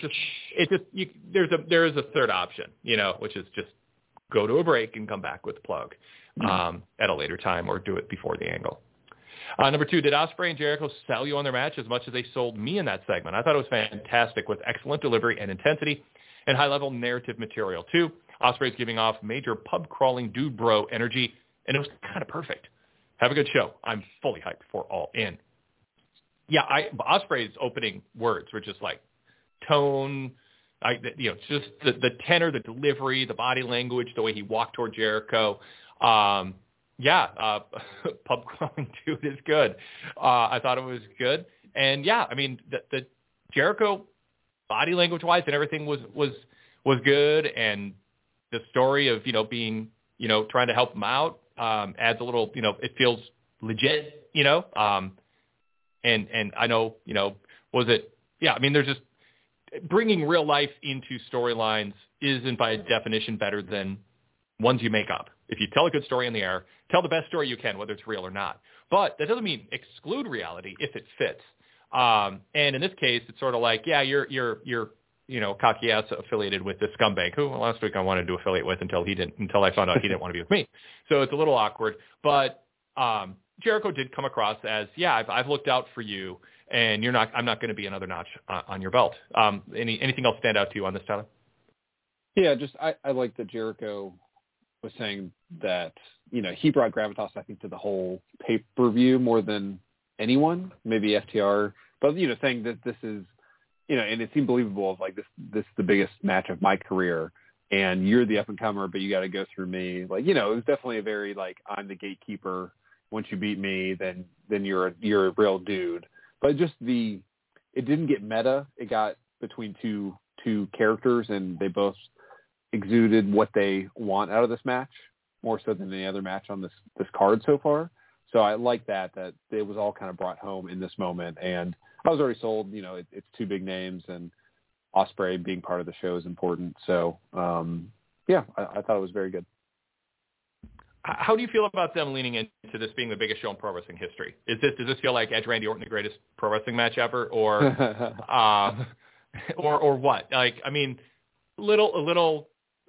Speaker 3: there is a third option, you know, which is just go to a break and come back with the plug at a later time or do it before the angle. Number 2, did Ospreay and Jericho sell you on their match as much as they sold me in that segment? I thought it was fantastic with excellent delivery and intensity and high-level narrative material, too. Ospreay's giving off major pub-crawling dude bro energy, and it was kind of perfect. Have a good show. I'm fully hyped for All In. Yeah, Ospreay's opening words were just like tone, just the tenor, the delivery, the body language, the way he walked toward Jericho. Pub crawling dude is good. I thought it was good. And yeah, I mean, the Jericho body language wise and everything was good. And the story of, you know, being, you know, trying to help him out, adds a little, you know, it feels legit, you know? And I know, you know, I mean, there's just bringing real life into storylines isn't by definition better than ones you make up. If you tell a good story on the air, tell the best story you can, whether it's real or not. But that doesn't mean exclude reality if it fits. And in this case, it's sort of like, yeah, you're cocky ass affiliated with this scumbag who last week I wanted to affiliate with until I found out he didn't want to be with me. So it's a little awkward. But Jericho did come across as, yeah, I've looked out for you, and I'm not going to be another notch on your belt. Anything else stand out to you on this, Tyler?
Speaker 4: Yeah, just I like that Jericho was saying that, he brought gravitas, I think, to the whole pay-per-view more than anyone, maybe FTR, but, saying that this is, and it seemed believable of like, this is the biggest match of my career, and you're the up-and-comer, but you got to go through me. Like, it was definitely a very, like, I'm the gatekeeper. Once you beat me, then you're a real dude. But just it didn't get meta. It got between two characters, and they both exuded what they want out of this match more so than any other match on this card so far. So I like that it was all kind of brought home in this moment, and I was already sold. It's two big names, and Ospreay being part of the show is important. So I thought it was very good.
Speaker 3: How do you feel about them leaning into this being the biggest show in pro wrestling history? Does this feel like Edge Randy Orton the greatest pro wrestling match ever, or or what? Like, I mean, a little,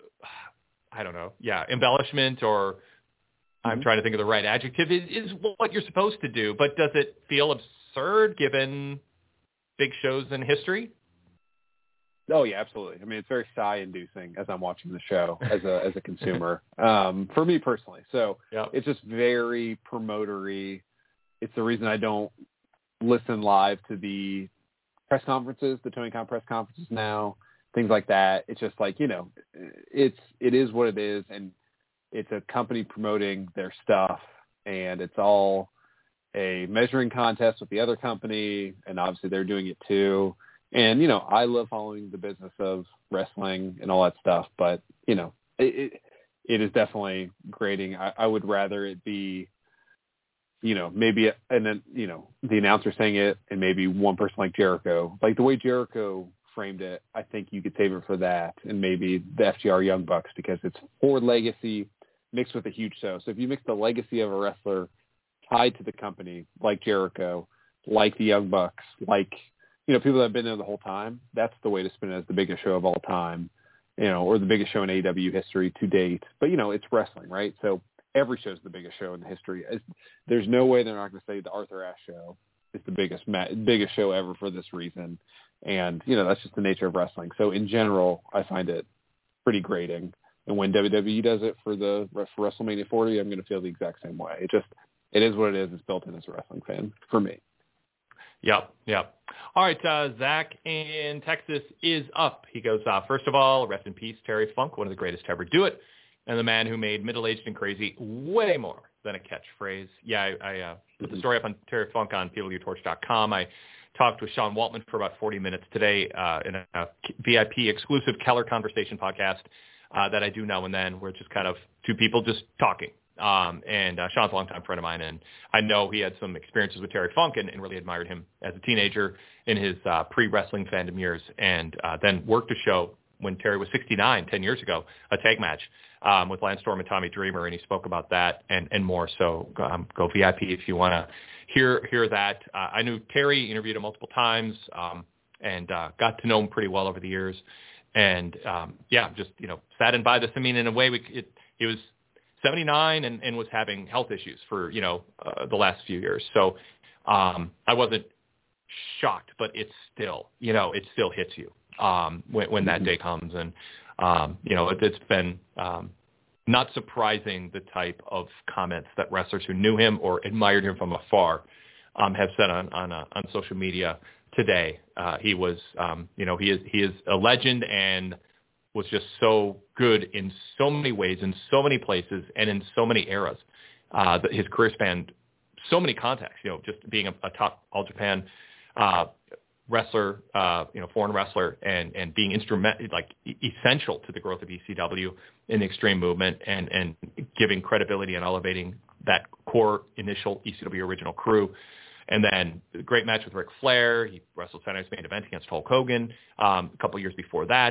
Speaker 3: I don't know. Yeah, embellishment, or I'm trying to think of the right adjective, is what you're supposed to do. But does it feel absurd given big shows in history?
Speaker 4: Oh yeah, absolutely. I mean, it's very sigh-inducing as I'm watching the show as a consumer, for me personally. So It's just very promotery. It's the reason I don't listen live to the press conferences, the Tony Khan press conferences now, things like that. It's just like, it is what it is, and it's a company promoting their stuff, and it's all a measuring contest with the other company, and obviously they're doing it too. And, I love following the business of wrestling and all that stuff, but, it is definitely grating. I would rather it be, maybe, and then, the announcer saying it, and maybe one person like Jericho. Like the way Jericho framed it, I think you could save it for that, and maybe the FTR Young Bucks, because it's for legacy mixed with a huge show. So if you mix the legacy of a wrestler tied to the company, like Jericho, like the Young Bucks, like, people that have been there the whole time, that's the way to spin it as the biggest show of all time, or the biggest show in AEW history to date. But, it's wrestling, right? So every show is the biggest show in the history. There's no way they're not going to say the Arthur Ashe show is the biggest show ever for this reason. And, that's just the nature of wrestling. So in general, I find it pretty grating. And when WWE does it for WrestleMania 40, I'm going to feel the exact same way. It is what it is. It's built in as a wrestling fan for me.
Speaker 3: Yep. All right, Zach in Texas is up. He goes, first of all, rest in peace, Terry Funk, one of the greatest to ever do it, and the man who made middle-aged and crazy way more than a catchphrase. Yeah, I put the story up on Terry Funk on PWTorch.com. I talked with Sean Waltman for about 40 minutes today in a VIP exclusive Keller Conversation podcast that I do now and then, where it's just kind of two people just talking. And Sean's a longtime friend of mine, and I know he had some experiences with Terry Funk and really admired him as a teenager in his pre-wrestling fandom years, and then worked a show when Terry was 69, 10 years ago, a tag match with Lance Storm and Tommy Dreamer, and he spoke about that and more. So go VIP if you want to hear that. I knew Terry, interviewed him multiple times, and got to know him pretty well over the years. And, just, saddened by this. I mean, in a way, it was 79 and was having health issues for, the last few years. So I wasn't shocked, but it's still, it still hits you when that day comes. And, it's been not surprising the type of comments that wrestlers who knew him or admired him from afar have said on social media today. He was, he is a legend and was just so good in so many ways, in so many places, and in so many eras. His career spanned so many contacts, just being a top All Japan wrestler, foreign wrestler, and being essential to the growth of ECW in the Extreme movement, and giving credibility and elevating that core initial ECW original crew. And then a great match with Ric Flair. He wrestled Saturday's main event against Hulk Hogan a couple years before that.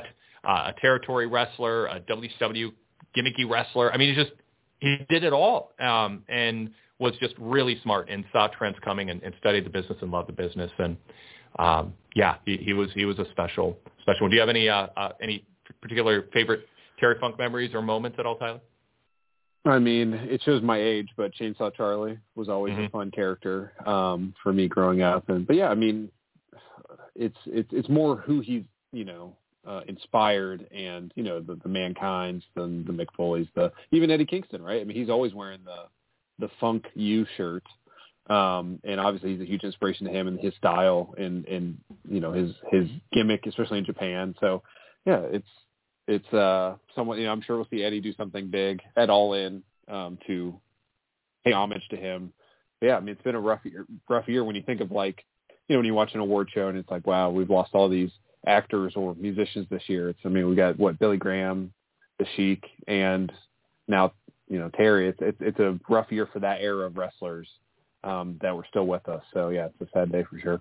Speaker 3: a territory wrestler, a WCW gimmicky wrestler. I mean, he did it all, and was just really smart and saw trends coming and studied the business and loved the business. And he was a special one. Do you have any particular favorite Terry Funk memories or moments at all, Tyler?
Speaker 4: I mean, it shows my age, but Chainsaw Charlie was always a fun character for me growing up. But yeah, I mean, it's more who he's, inspired, and, the Mankind's, the Mick Foley's, even Eddie Kingston, right? I mean, he's always wearing the Funk U shirt. And obviously he's a huge inspiration to him and his style and his gimmick, especially in Japan. So yeah, it's somewhat, I'm sure we'll see Eddie do something big at All In to pay homage to him. But yeah, I mean, it's been a rough year when you think of, like, when you watch an award show and it's like, wow, we've lost all these actors or musicians this year. We got Billy Graham, The Sheik, and now, Terry. It's a rough year for that era of wrestlers that were still with us. So yeah, it's a sad day for sure.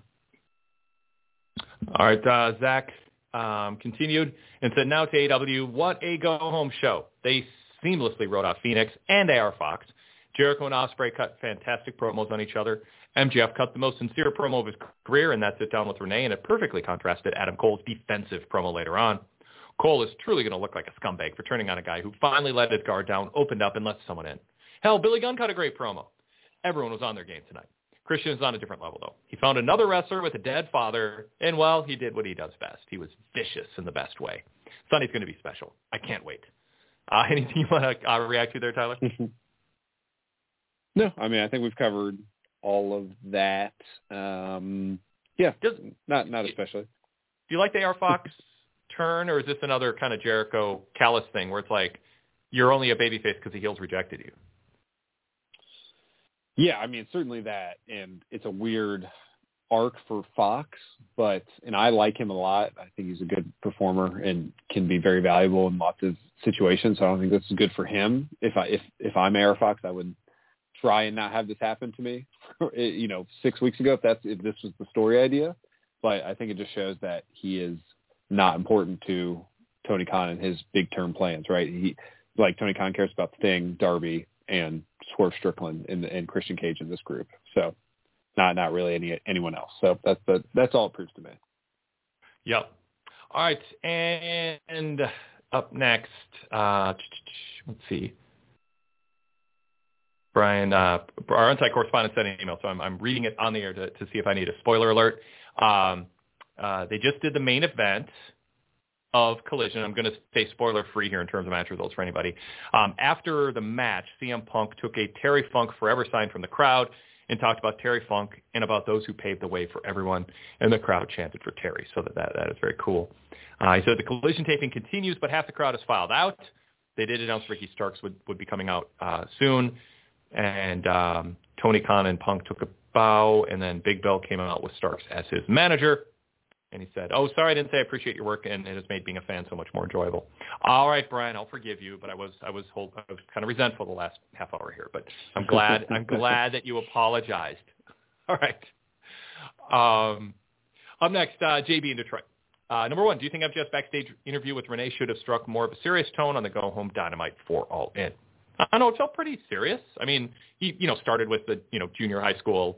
Speaker 3: All right, Zach continued and said, now to AEW, what a go-home show. They seamlessly wrote off Phoenix and AR Fox. Jericho and Ospreay cut fantastic promos on each other. MJF cut the most sincere promo of his career, and that sit down with Renee, and it perfectly contrasted Adam Cole's defensive promo later on. Cole is truly going to look like a scumbag for turning on a guy who finally let his guard down, opened up, and let someone in. Hell, Billy Gunn cut a great promo. Everyone was on their game tonight. Christian is on a different level, though. He found another wrestler with a dead father, and, well, he did what he does best. He was vicious in the best way. Sonny's going to be special. I can't wait. Anything you want to react to there, Tyler?
Speaker 4: No, I mean, I think we've covered all of that. Not especially.
Speaker 3: Do you like the AR Fox turn, or is this another kind of Jericho callous thing where it's like you're only a babyface because the heels rejected you?
Speaker 4: Yeah, I mean, certainly that, and it's a weird arc for Fox, and I like him a lot. I think he's a good performer and can be very valuable in lots of situations. So I don't think this is good for him. If I'm AR Fox, I would try and not have this happen to me, 6 weeks ago, if this was the story idea. But I think it just shows that he is not important to Tony Khan and his big term plans, right? Tony Khan cares about Sting, Darby, and Swerve Strickland and Christian Cage in this group. So not really anyone else. So that's all it proves to me. Yep.
Speaker 3: All right. And up next, let's see. Brian, our on-site correspondent sent an email, so I'm reading it on the air to see if I need a spoiler alert. They just did the main event of Collision. I'm going to stay spoiler-free here in terms of match results for anybody. After the match, CM Punk took a Terry Funk Forever sign from the crowd and talked about Terry Funk and about those who paved the way for everyone, and the crowd chanted for Terry, so that is very cool. He said the Collision taping continues, but half the crowd has filed out. They did announce Ricky Starks would be coming out soon. And Tony Khan and Punk took a bow, and then Big Bill came out with Starks as his manager. And he said, "Oh, sorry, I didn't say I appreciate your work, and it has made being a fan so much more enjoyable." All right, Brian, I'll forgive you, but I was kind of resentful the last half hour here, but I'm glad that you apologized. All right. Up next, JB in Detroit. Number one, do you think MJF's backstage interview with Renee should have struck more of a serious tone on the Go Home Dynamite for All In? I know it felt pretty serious. I mean, he, started with the, junior high school,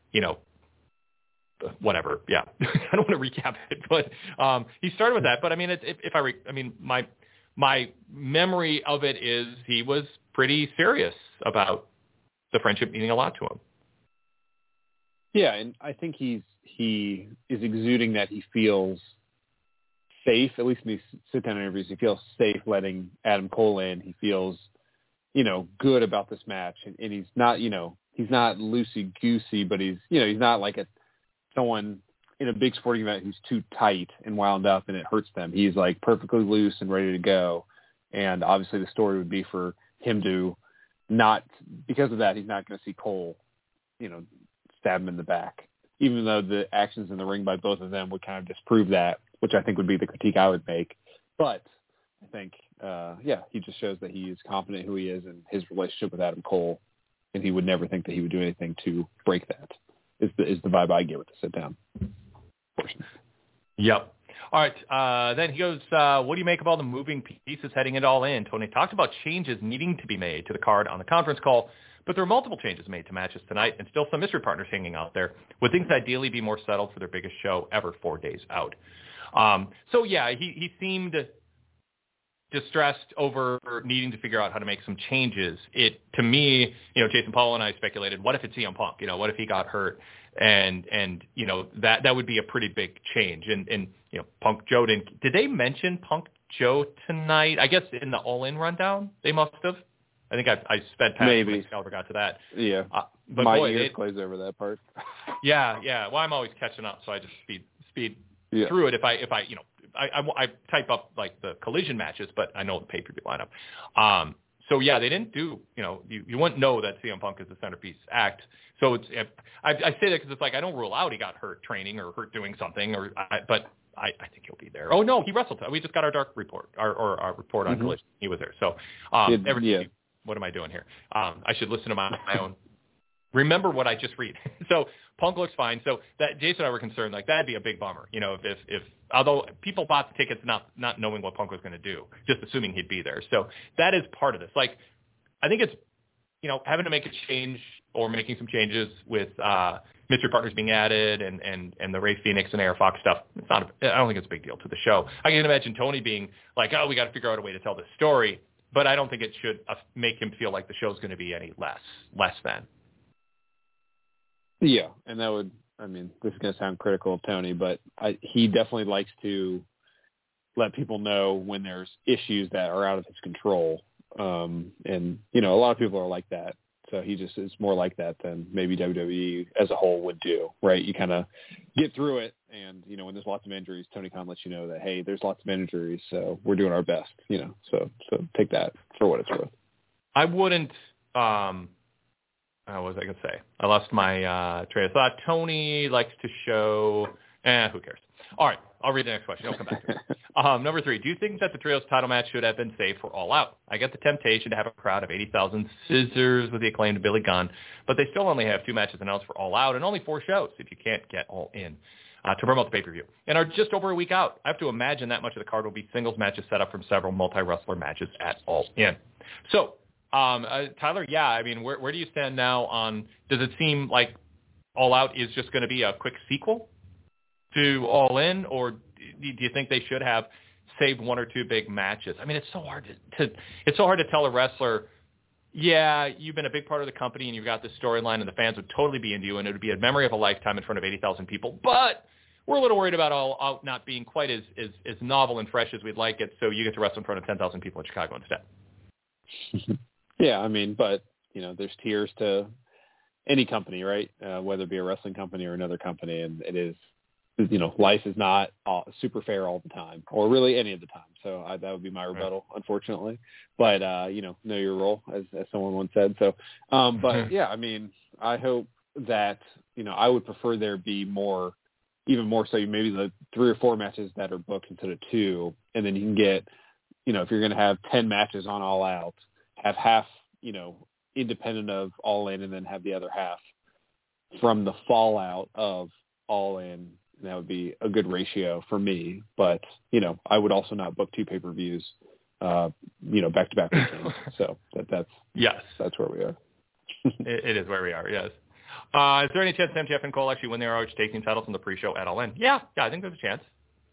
Speaker 3: whatever. Yeah. I don't want to recap it, but he started with that. But I mean, my memory of it is he was pretty serious about the friendship meaning a lot to him.
Speaker 4: Yeah, and I think he is exuding that he feels safe, at least in these sit-down interviews. He feels safe letting Adam Cole in. He feels good about this match, and he's not, he's not loosey-goosey, but he's not like someone in a big sporting event who's too tight and wound up and it hurts them. He's like perfectly loose and ready to go. And obviously the story would be for him to not, because of that, he's not going to see Cole, stab him in the back, even though the actions in the ring by both of them would kind of disprove that, which I think would be the critique I would make. But I think, he just shows that he is confident who he is and his relationship with Adam Cole, and he would never think that he would do anything to break that. Is the vibe I get with the sit down portion.
Speaker 3: Yep. All right. Then he goes, what do you make of all the moving pieces heading into All In? Tony talked about changes needing to be made to the card on the conference call, but there are multiple changes made to matches tonight and still some mystery partners hanging out there. Would things ideally be more settled for their biggest show ever 4 days out? He seemed distressed over needing to figure out how to make some changes. To me, Jason Paul and I speculated, what if it's CM Punk? What if he got hurt? And that would be a pretty big change. And Punk Joe did they mention Punk Joe tonight? I guess in the All In rundown they must have. I think I sped past when Excalibur got to that.
Speaker 4: Yeah,
Speaker 3: but
Speaker 4: my ears glaze over that part.
Speaker 3: Yeah. Well, I'm always catching up, so I just speed through it. If I I type up like the collision matches, but I know the pay-per-view lineup. They didn't do, you wouldn't know that CM Punk is the centerpiece act. So I say that because it's like I don't rule out he got hurt training or hurt doing something, but I think he'll be there. Oh no, he wrestled. We just got our dark report, our report on collision. He was there. So what am I doing here? I should listen to my own. Remember what I just read. So Punk looks fine. So that Jason and I were concerned, like that'd be a big bummer, if although people bought the tickets not knowing what Punk was going to do, just assuming he'd be there. So that is part of this. Like, I think it's, having to make a change or making some changes with mystery partners being added and the Ray Phoenix and AR Fox stuff. I don't think it's a big deal to the show. I can imagine Tony being like, oh, we got to figure out a way to tell this story, but I don't think it should make him feel like the show's going to be any less than.
Speaker 4: Yeah, and that would, this is going to sound critical of Tony, but he definitely likes to let people know when there's issues that are out of his control. And, a lot of people are like that. So he just is more like that than maybe WWE as a whole would do, right? You kind of get through it. And, when there's lots of injuries, Tony Khan lets you know that, hey, there's lots of injuries, so we're doing our best, so take that for what it's worth.
Speaker 3: I wouldn't, what was I going to say? I lost my train of thought. Tony likes to show, who cares? All right, I'll read the next question. I'll come back to it. Number 3, do you think that the trios title match should have been saved for All Out? I get the temptation to have a crowd of 80,000 scissors with the acclaimed Billy Gunn, but they still only have 2 matches announced for All Out and only 4 shows if you can't get All In to promote the pay-per-view, and are just over a week out. I have to imagine that much of the card will be singles matches set up from several multi-wrestler matches at All In. So, Tyler, where do you stand now on, does it seem like All Out is just going to be a quick sequel to All In, or do you think they should have saved 1 or 2 big matches? It's so hard to tell a wrestler, yeah, you've been a big part of the company and you've got this storyline and the fans would totally be into you and it would be a memory of a lifetime in front of 80,000 people, but we're a little worried about All Out not being quite as novel and fresh as we'd like it, so you get to wrestle in front of 10,000 people in Chicago instead.
Speaker 4: Yeah, but, there's tiers to any company, right? Whether it be a wrestling company or another company, and it is, life is not super fair all the time, or really any of the time. So that would be my rebuttal, unfortunately. But, know your role, as someone once said. So, but, yeah, I hope that, I would prefer there be more, even more so maybe the 3 or 4 matches that are booked instead of 2, and then you can get, if you're going to have 10 matches on All Out, have half, independent of All In, and then have the other half from the fallout of All In. And that would be a good ratio for me. But, I would also not book 2 pay-per-views, back-to-back weekends. So that's where we are.
Speaker 3: It is where we are, yes. Is there any chance MJF and Cole actually win their ROH taking titles in the pre-show at All In? Yeah, I think there's a chance.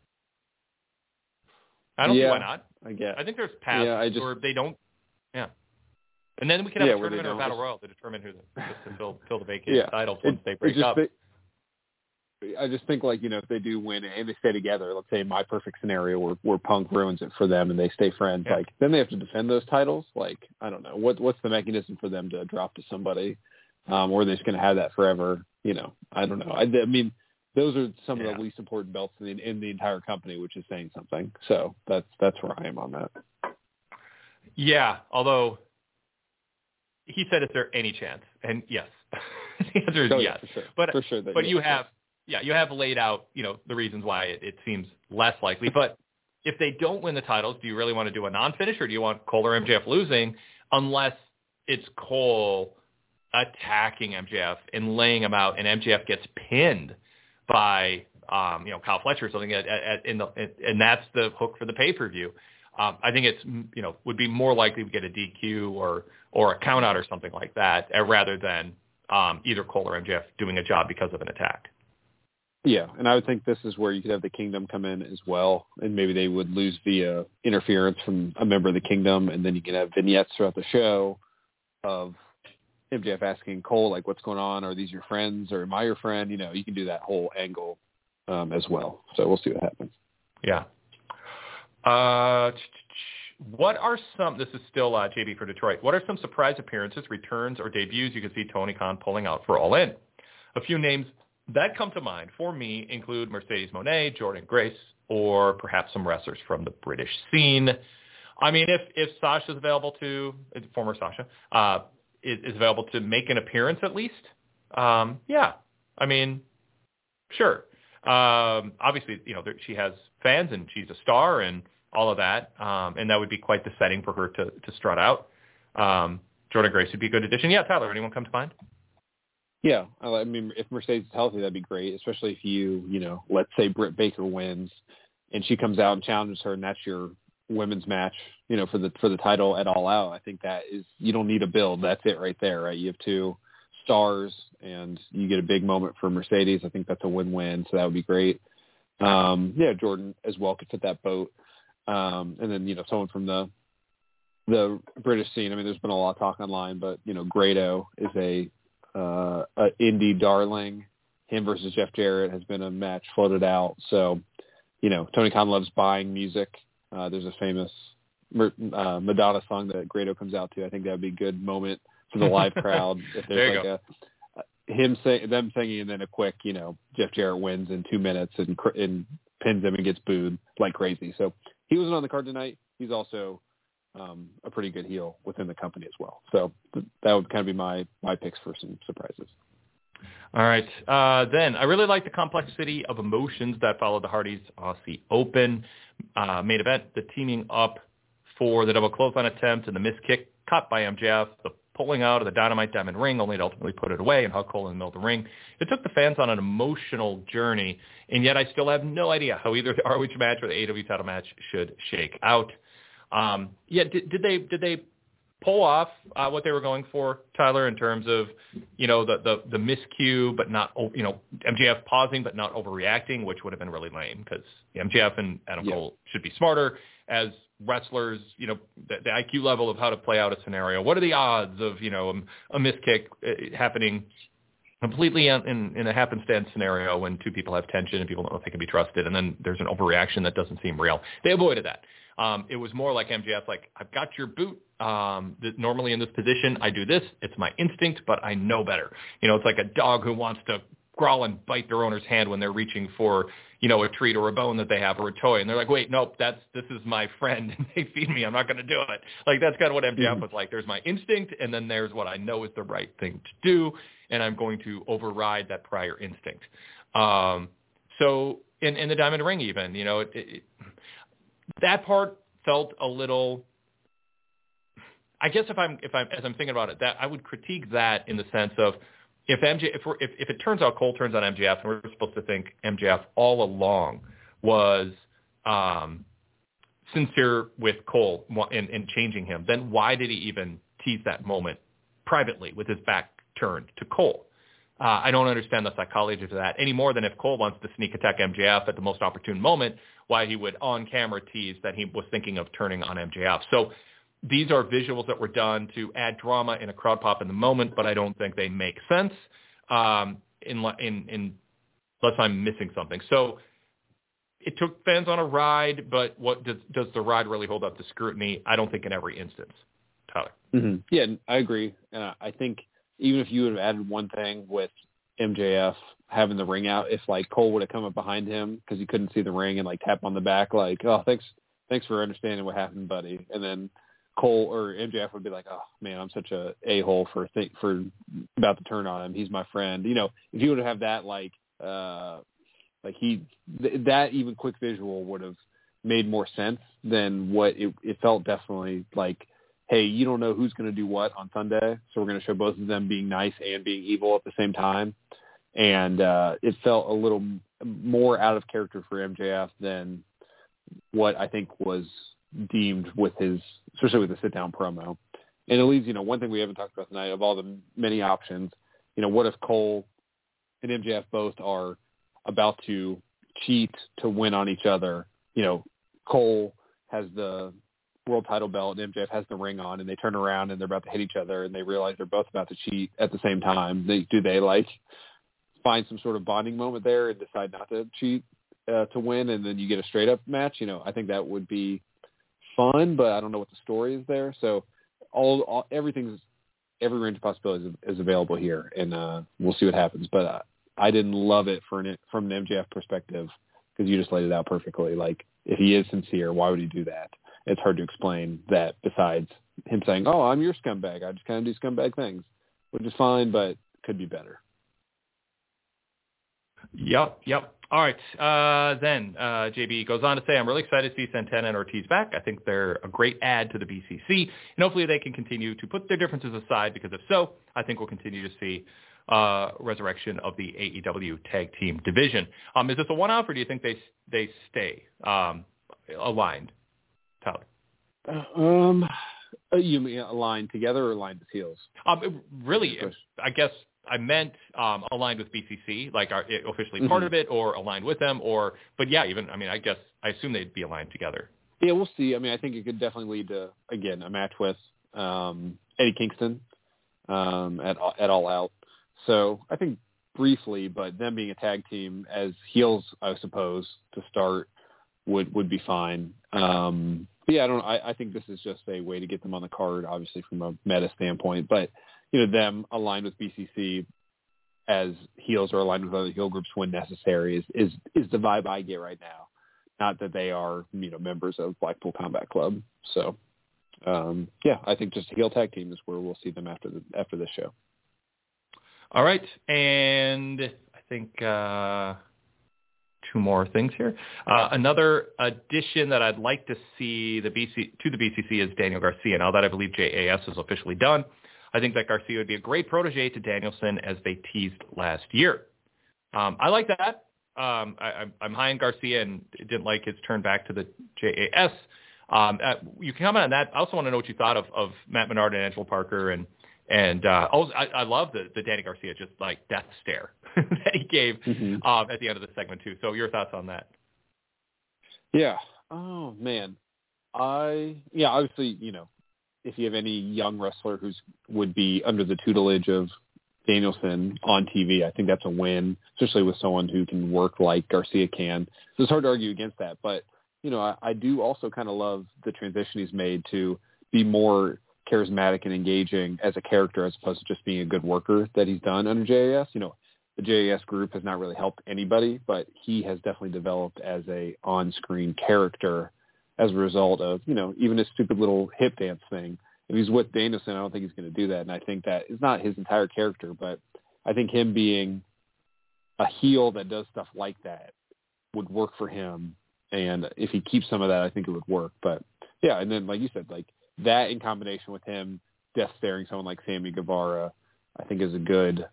Speaker 3: I don't see why not.
Speaker 4: I guess.
Speaker 3: I think there's paths or they don't. Yeah. And then we can have a tournament or a battle royal to determine who to fill the vacant titles once they break up.
Speaker 4: I just think, if they do win and they stay together, let's say my perfect scenario where Punk ruins it for them and they stay friends, then they have to defend those titles. I don't know. What's the mechanism for them to drop to somebody? Or are they just going to have that forever? I don't know. Those are some of the least important belts in the entire company, which is saying something. So that's where I am on that.
Speaker 3: Yeah, although he said, is there any chance? And yes, the answer is yes.
Speaker 4: For sure.
Speaker 3: But
Speaker 4: for sure
Speaker 3: you have laid out, the reasons why it seems less likely. But if they don't win the titles, do you really want to do a non-finish, or do you want Cole or MJF losing, unless it's Cole attacking MJF and laying him out and MJF gets pinned by Kyle Fletcher or something, and that's the hook for the pay-per-view. I think it's, would be more likely to get a DQ or a count out or something like that, rather than either Cole or MJF doing a job because of an attack.
Speaker 4: Yeah, and I would think this is where you could have the Kingdom come in as well, and maybe they would lose via interference from a member of the Kingdom, and then you can have vignettes throughout the show of MJF asking Cole, like, what's going on? Are these your friends, or am I your friend? You can do that whole angle as well. So we'll see what happens.
Speaker 3: Yeah. What are some, this is still JB for Detroit, what are some surprise appearances, returns, or debuts you could see Tony Khan pulling out for All In? A few names that come to mind for me include Mercedes Moné, Jordynne Grace, or perhaps some wrestlers from the British scene. I mean, if Sasha's available to, former Sasha, is available to make an appearance at least, yeah. I mean, sure. Obviously, she has fans and she's a star and all of that, and that would be quite the setting for her to strut out. Jordynne Grace would be a good addition. Yeah, Tyler, anyone come to mind?
Speaker 4: Yeah, I mean, if Mercedes is healthy, that'd be great, especially if you let's say Britt Baker wins and she comes out and challenges her, and that's your women's match, for the title at All Out. I think that is, you don't need a build. That's it right there, right? You have two stars and you get a big moment for Mercedes. I think that's a win-win, so that would be great. Yeah, Jordan as well could fit that boat. And then, someone from the British scene. I mean, there's been a lot of talk online, but, Grado is a indie darling. Him versus Jeff Jarrett has been a match floated out. So, Tony Khan loves buying music. There's a famous Madonna song that Grado comes out to. I think that would be a good moment for the live crowd. If there's them singing and then a quick, Jeff Jarrett wins in 2 minutes and pins him and gets booed like crazy. So he wasn't on the card tonight. He's also a pretty good heel within the company as well. So that would kind of be my picks for some surprises.
Speaker 3: All right. Then I really like the complexity of emotions that followed the Hardys Aussie Open main event, the teaming up for the double clothesline attempt and the missed kick caught by MJF, the pulling out of the Dynamite Diamond ring only to ultimately put it away and hug Cole in the middle of the ring. It took the fans on an emotional journey, and yet I still have no idea how either the ROH match or the AEW title match should shake out. Did they pull off what they were going for, Tyler, in terms of, the miscue, but not, MJF pausing but not overreacting, which would have been really lame because MJF and Adam Cole should be smarter as wrestlers, the IQ level of how to play out a scenario. What are the odds of, a miskick happening completely in a happenstance scenario when two people have tension and people don't know if they can be trusted, and then there's an overreaction that doesn't seem real. They avoided that. It was more like MJF, like, I've got your boot. Normally in this position, I do this. It's my instinct, but I know better. It's like a dog who wants to growl and bite their owner's hand when they're reaching for, a treat or a bone that they have or a toy. And they're like, wait, nope, this is my friend and they feed me. I'm not going to do it. Like, that's kind of what MJF was like. There's my instinct, and then there's what I know is the right thing to do, and I'm going to override that prior instinct. So in the Diamond Ring even, that part felt a little, I guess if I'm as I'm thinking about it, that I would critique that in the sense of if it turns out Cole turns on MJF and we're supposed to think MJF all along was sincere with Cole in changing him, then why did he even tease that moment privately with his back turned to Cole? I don't understand the psychology of that any more than if Cole wants to sneak attack MJF at the most opportune moment, why he would on camera tease that he was thinking of turning on MJF. So these are visuals that were done to add drama in a crowd pop in the moment, but I don't think they make sense unless I'm missing something. So it took fans on a ride, but what does the ride really hold up to scrutiny? I don't think in every instance. Tyler.
Speaker 4: Mm-hmm. Yeah, I agree. And I think even if you would have added one thing with MJF having the ring out, if like Cole would have come up behind him because he couldn't see the ring and like tap on the back, like, oh, thanks for understanding what happened, buddy. And then Cole or MJF would be like, oh man, I'm such a a-hole for about to turn on him. He's my friend. If you would have that that even quick visual would have made more sense than what it felt definitely like. Hey, you don't know who's going to do what on Sunday, so we're going to show both of them being nice and being evil at the same time. And it felt a little more out of character for MJF than what I think was deemed with his, especially with the sit-down promo. And it leaves, one thing we haven't talked about tonight, of all the many options, what if Cole and MJF both are about to cheat to win on each other? Cole has the world title belt and MJF has the ring on, and they turn around and they're about to hit each other and they realize they're both about to cheat at the same time. Do they find some sort of bonding moment there and decide not to cheat to win, and then you get a straight up match? I think that would be fun, but I don't know what the story is there. So every range of possibilities is available here, and we'll see what happens. But I didn't love it from an MJF perspective, because you just laid it out perfectly. If he is sincere, why would he do that? It's hard to explain that besides him saying, "Oh, I'm your scumbag. I just kind of do scumbag things," which is fine, but could be better.
Speaker 3: Yep. All right. Then JB goes on to say, I'm really excited to see Santana and Ortiz back. I think they're a great add to the BCC, and hopefully they can continue to put their differences aside, because if so, I think we'll continue to see resurrection of the AEW tag team division. Is this a one-off, or do you think they stay aligned, Tyler?
Speaker 4: You mean aligned together or aligned as heels?
Speaker 3: Really, I guess I meant aligned with BCC, are officially part of it, or aligned with them, but yeah, I assume they'd be aligned together.
Speaker 4: Yeah, we'll see. I think it could definitely lead to, again, a match with Eddie Kingston at All Out. So I think briefly, but them being a tag team as heels, I suppose, to start would be fine. But yeah, I think this is just a way to get them on the card, obviously from a meta standpoint, but them aligned with BCC as heels or aligned with other heel groups when necessary is the vibe I get right now. Not that they are, members of Blackpool Combat Club. So, yeah, I think just a heel tag team is where we'll see them after this show.
Speaker 3: All right. And I think two more things here. Another addition that I'd like to see to the BCC is Daniel Garcia. Now that I believe JAS is officially done, I think that Garcia would be a great protege to Danielson, as they teased last year. I like that. I'm high on Garcia and didn't like his turn back to the JAS. You can comment on that. I also want to know what you thought of Matt Menard and Angelo Parker, and I love the Danny Garcia just death stare that he gave at the end of the segment too. So your thoughts on that?
Speaker 4: Yeah. Oh man. Obviously, if you have any young wrestler would be under the tutelage of Danielson on TV, I think that's a win, especially with someone who can work like Garcia can. So it's hard to argue against that. But, I do also kind of love the transition he's made to be more charismatic and engaging as a character, as opposed to just being a good worker that he's done under JAS. The JAS group has not really helped anybody, but he has definitely developed as a on-screen character as a result of, even a stupid little hip dance thing. If he's with Danielson, I don't think he's going to do that. And I think that is not his entire character, but I think him being a heel that does stuff like that would work for him. And if he keeps some of that, I think it would work. But yeah, and then like you said, that in combination with him death staring someone like Sammy Guevara, I think is a good,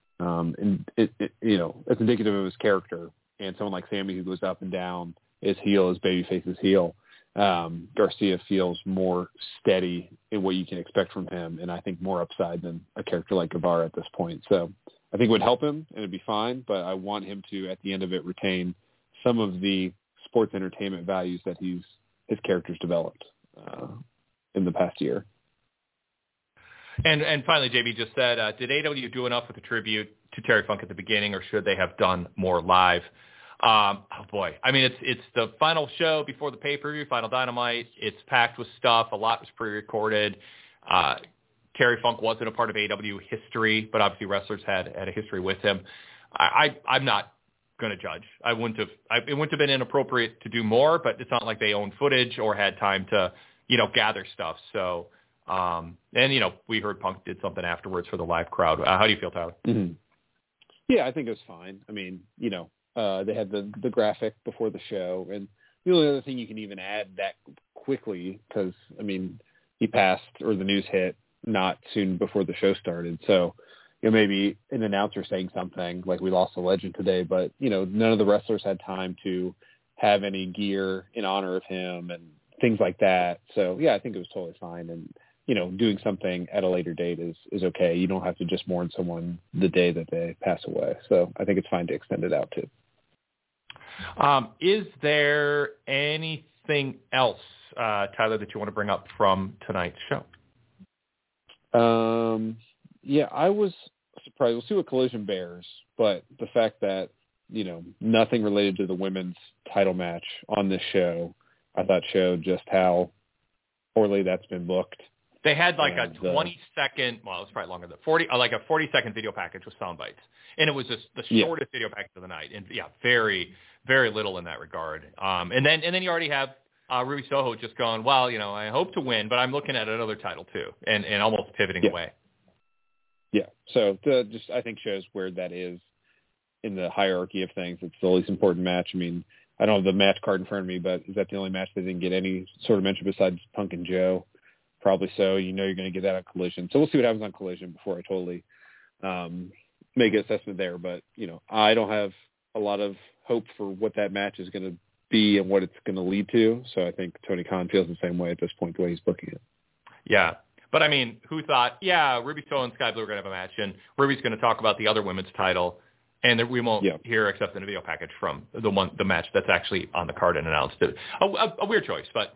Speaker 4: it's indicative of his character. And someone like Sammy who goes up and down is heel, is babyface is heel. Garcia feels more steady in what you can expect from him, and I think more upside than a character like Guevara at this point. So I think it would help him, and it'd be fine, but I want him to, at the end of it, retain some of the sports entertainment values that his character's developed in the past year.
Speaker 3: And finally, JB just said, did AEW do enough with the tribute to Terry Funk at the beginning, or should they have done more live? Oh boy. It's the final show before the pay-per-view, Final Dynamite. It's packed with stuff. A lot was pre-recorded. Terry Funk wasn't a part of AEW history, but obviously wrestlers had a history with him. I'm not going to judge. It wouldn't have been inappropriate to do more, but it's not like they owned footage or had time to, gather stuff. So, we heard Punk did something afterwards for the live crowd. How do you feel, Tyler?
Speaker 4: Mm-hmm. Yeah, I think it was fine. They had the graphic before the show, and the only other thing you can even add that quickly, because he passed, or the news hit not soon before the show started. So, maybe an announcer saying something like we lost a legend today, but, none of the wrestlers had time to have any gear in honor of him and things like that. So, yeah, I think it was totally fine. And, doing something at a later date is okay. You don't have to just mourn someone the day that they pass away. So I think it's fine to extend it out too.
Speaker 3: Is there anything else, Tyler, that you want to bring up from tonight's show?
Speaker 4: Yeah, I was surprised. We'll see what Collision bears, but the fact that, nothing related to the women's title match on this show, I thought showed just how poorly that's been booked.
Speaker 3: They had like a 20-second, well, it was probably longer than 40-second video package with sound bites. And it was just the shortest video package of the night. And, very, very little in that regard. And then you already have Ruby Soho just going, well, I hope to win, but I'm looking at another title too, and almost pivoting away. Yeah, so just I think shows where that is in the hierarchy of things. It's the least important match. I mean, I don't have the match card in front of me, but is that the only match that didn't get any sort of mention besides Punk and Joe? Probably so. You're going to get that on Collision. So we'll see what happens on Collision before I totally make an assessment there. But, I don't have a lot of hope for what that match is going to be and what it's going to lead to. So I think Tony Khan feels the same way at this point, the way he's booking it. Yeah. But, I mean, who thought, Ruby Soho and Sky Blue are going to have a match, and Ruby's going to talk about the other women's title, and we won't hear except in a video package from the match that's actually on the card and announced. A weird choice, but,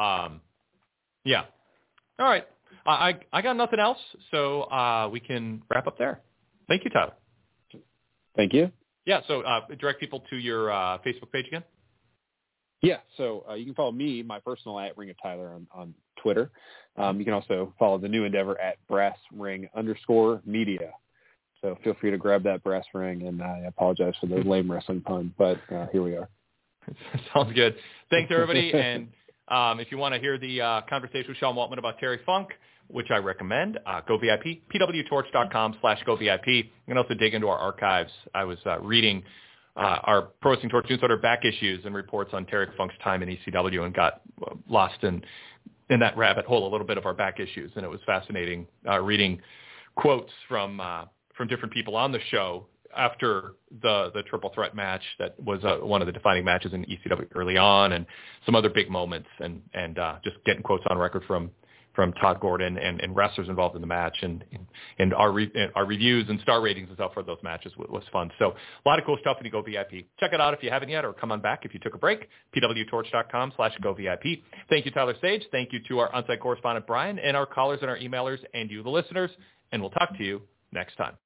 Speaker 3: yeah. All right. I got nothing else, so we can wrap up there. Thank you, Tyler. Thank you. Yeah, so direct people to your Facebook page again. Yeah, so you can follow me, my personal at Ring of Tyler on Twitter. You can also follow the new endeavor at @BrassRing_media. So feel free to grab that brass ring, and I apologize for the lame wrestling pun, but here we are. Sounds good. Thanks, everybody, and if you want to hear the conversation with Sean Waltman about Terry Funk, which I recommend, go VIP, pwtorch.com/govip. You can also dig into our archives. I was reading our Pro Wrestling Torch newsletter back issues and reports on Terry Funk's time in ECW and got lost in that rabbit hole a little bit of our back issues, and it was fascinating reading quotes from different people on the show after the triple threat match that was one of the defining matches in ECW early on, and some other big moments, and just getting quotes on record from Todd Gordon and wrestlers involved in the match, and our reviews and star ratings and stuff for those matches was fun. So a lot of cool stuff when you go VIP. Check it out if you haven't yet, or come on back if you took a break. pwtorch.com/govip. Thank you, Tyler Sage. Thank you to our on-site correspondent, Brian, and our callers and our emailers, and you, the listeners, and we'll talk to you next time.